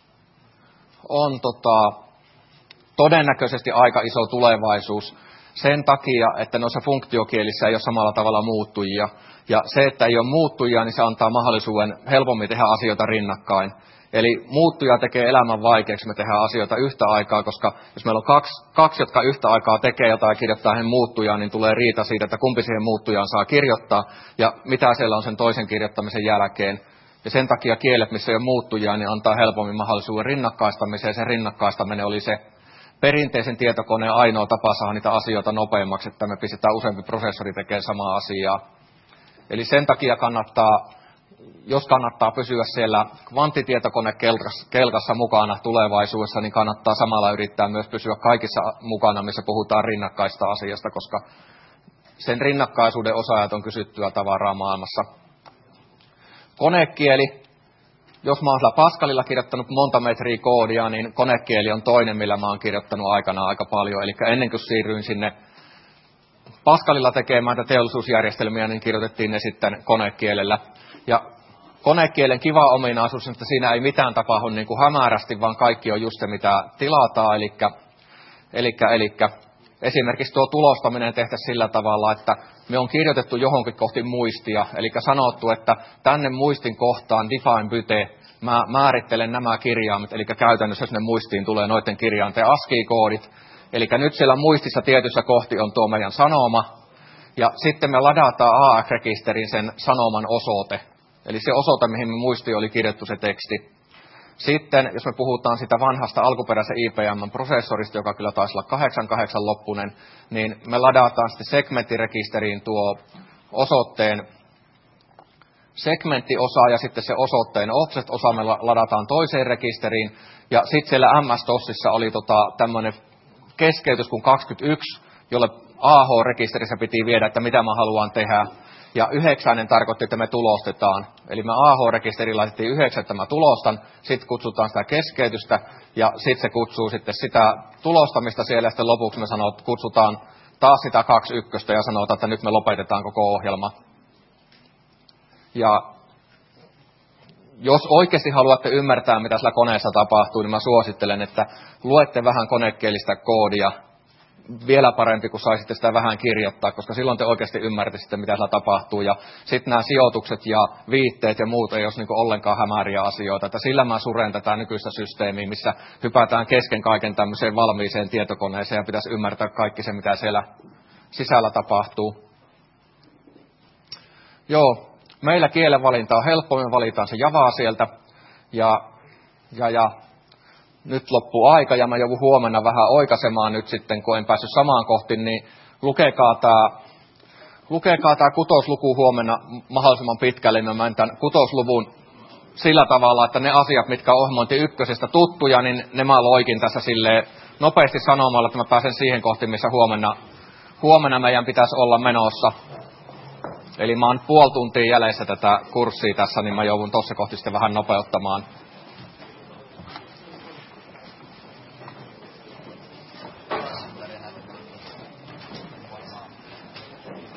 on tota, todennäköisesti aika iso tulevaisuus sen takia, että noissa funktiokielissä ei ole samalla tavalla muuttujia. Ja se, että ei ole muuttujia, niin se antaa mahdollisuuden helpommin tehdä asioita rinnakkain. Eli muuttuja tekee elämän vaikeaksi, me tehdään asioita yhtä aikaa, koska jos meillä on kaksi, kaksi jotka yhtä aikaa tekee jotain ja kirjoittaa hen muuttujaan, niin tulee riita siitä, että kumpi siihen muuttujaan saa kirjoittaa ja mitä siellä on sen toisen kirjoittamisen jälkeen. Ja sen takia kielet, missä ei ole muuttujia, niin antaa helpommin mahdollisuuden rinnakkaistamiseen. Se rinnakkaistaminen oli se perinteisen tietokoneen ainoa tapa saada niitä asioita nopeammaksi, että me pistetään useampi prosessori tekemään samaa asiaa. Eli sen takia kannattaa, jos kannattaa pysyä siellä kvanttitietokonekelkassa mukana tulevaisuudessa, niin kannattaa samalla yrittää myös pysyä kaikissa mukana, missä puhutaan rinnakkaista asiasta, koska sen rinnakkaisuuden osaajat on kysyttyä tavaraa maailmassa. Konekieli. Jos mä oon sillä Pascalilla kirjoittanut monta metriä koodia, niin konekieli on toinen, millä mä oon kirjoittanut aikanaan aika paljon. Eli ennen kuin siirryin sinne Pascalilla tekemään teollisuusjärjestelmiä, niin kirjoitettiin ne sitten konekielellä. Ja konekielen kiva ominaisuus, että siinä ei mitään tapahdu niin kuin hämärästi, vaan kaikki on just se, mitä tilataan. Eli, eli, eli esimerkiksi tuo tulostaminen tehtäisiin sillä tavalla, että me on kirjoitettu johonkin kohti muistia, eli sanottu, että tänne muistin kohtaan define byte, mä määrittelen nämä kirjaimet, eli käytännössä sinne muistiin tulee noiden kirjainten ASCII-koodit, eli nyt siellä muistissa tietyssä kohti on tuo meidän sanoma, ja sitten me ladataan A F-rekisterin sen sanoman osoite, eli se osoite, mihin me muistiin oli kirjoittu se teksti. Sitten, jos me puhutaan sitä vanhasta alkuperäisen I B M-prosessorista, joka kyllä taisi olla kahdeksankymmentäkahdeksan loppunen, niin me ladataan sitten segmenttirekisteriin tuo osoitteen segmenttiosa ja sitten se osoitteen offset-osa me ladataan toiseen rekisteriin. Ja sitten siellä M S-tossissa oli tota tämmöinen keskeytys kuin kaksikymmentäyksi, jolle A H-rekisterissä piti viedä, että mitä mä haluan tehdä. Ja yhdeksäinen tarkoitti, että me tulostetaan. Eli me A H-rekisteriin laitettiin yhdeksän, että mä tulostan, sitten kutsutaan sitä keskeytystä, ja sitten se kutsuu sitten sitä tulostamista siellä, ja sitten lopuksi me sanoo, kutsutaan taas sitä kaksi ykköstä, ja sanotaan, että nyt me lopetetaan koko ohjelma. Ja jos oikeasti haluatte ymmärtää, mitä sillä koneessa tapahtuu, niin mä suosittelen, että luette vähän konekielistä koodia, vielä parempi, kun saisitte sitä vähän kirjoittaa, koska silloin te oikeasti ymmärtäisitte, mitä siellä tapahtuu. Ja sitten nämä sijoitukset ja viitteet ja muut ei ole niin ollenkaan hämäriä asioita. Että sillä mä suren tätä nykyistä systeemiä, missä hypätään kesken kaiken tämmöiseen valmiiseen tietokoneeseen ja pitäisi ymmärtää kaikki se, mitä siellä sisällä tapahtuu. Joo, meillä kielenvalinta on helppo, me valitaan se Javaa sieltä. Ja, ja, ja nyt loppuu aika ja mä joudun huomenna vähän oikaisemaan nyt sitten, kun en päässyt samaan kohtiin, niin lukekaa tämä lukekaa tää kutosluku huomenna mahdollisimman pitkälle. Mä menen tämän kutosluvun sillä tavalla, että ne asiat, mitkä on ohjelmointi ykkösestä tuttuja, niin ne mä loikin tässä silleen nopeasti sanomalla, että mä pääsen siihen kohtiin, missä huomenna, huomenna meidän pitäisi olla menossa. Eli mä oon puoli tuntia jäljessä tätä kurssia tässä, niin mä joudun tuossa kohti sitten vähän nopeuttamaan.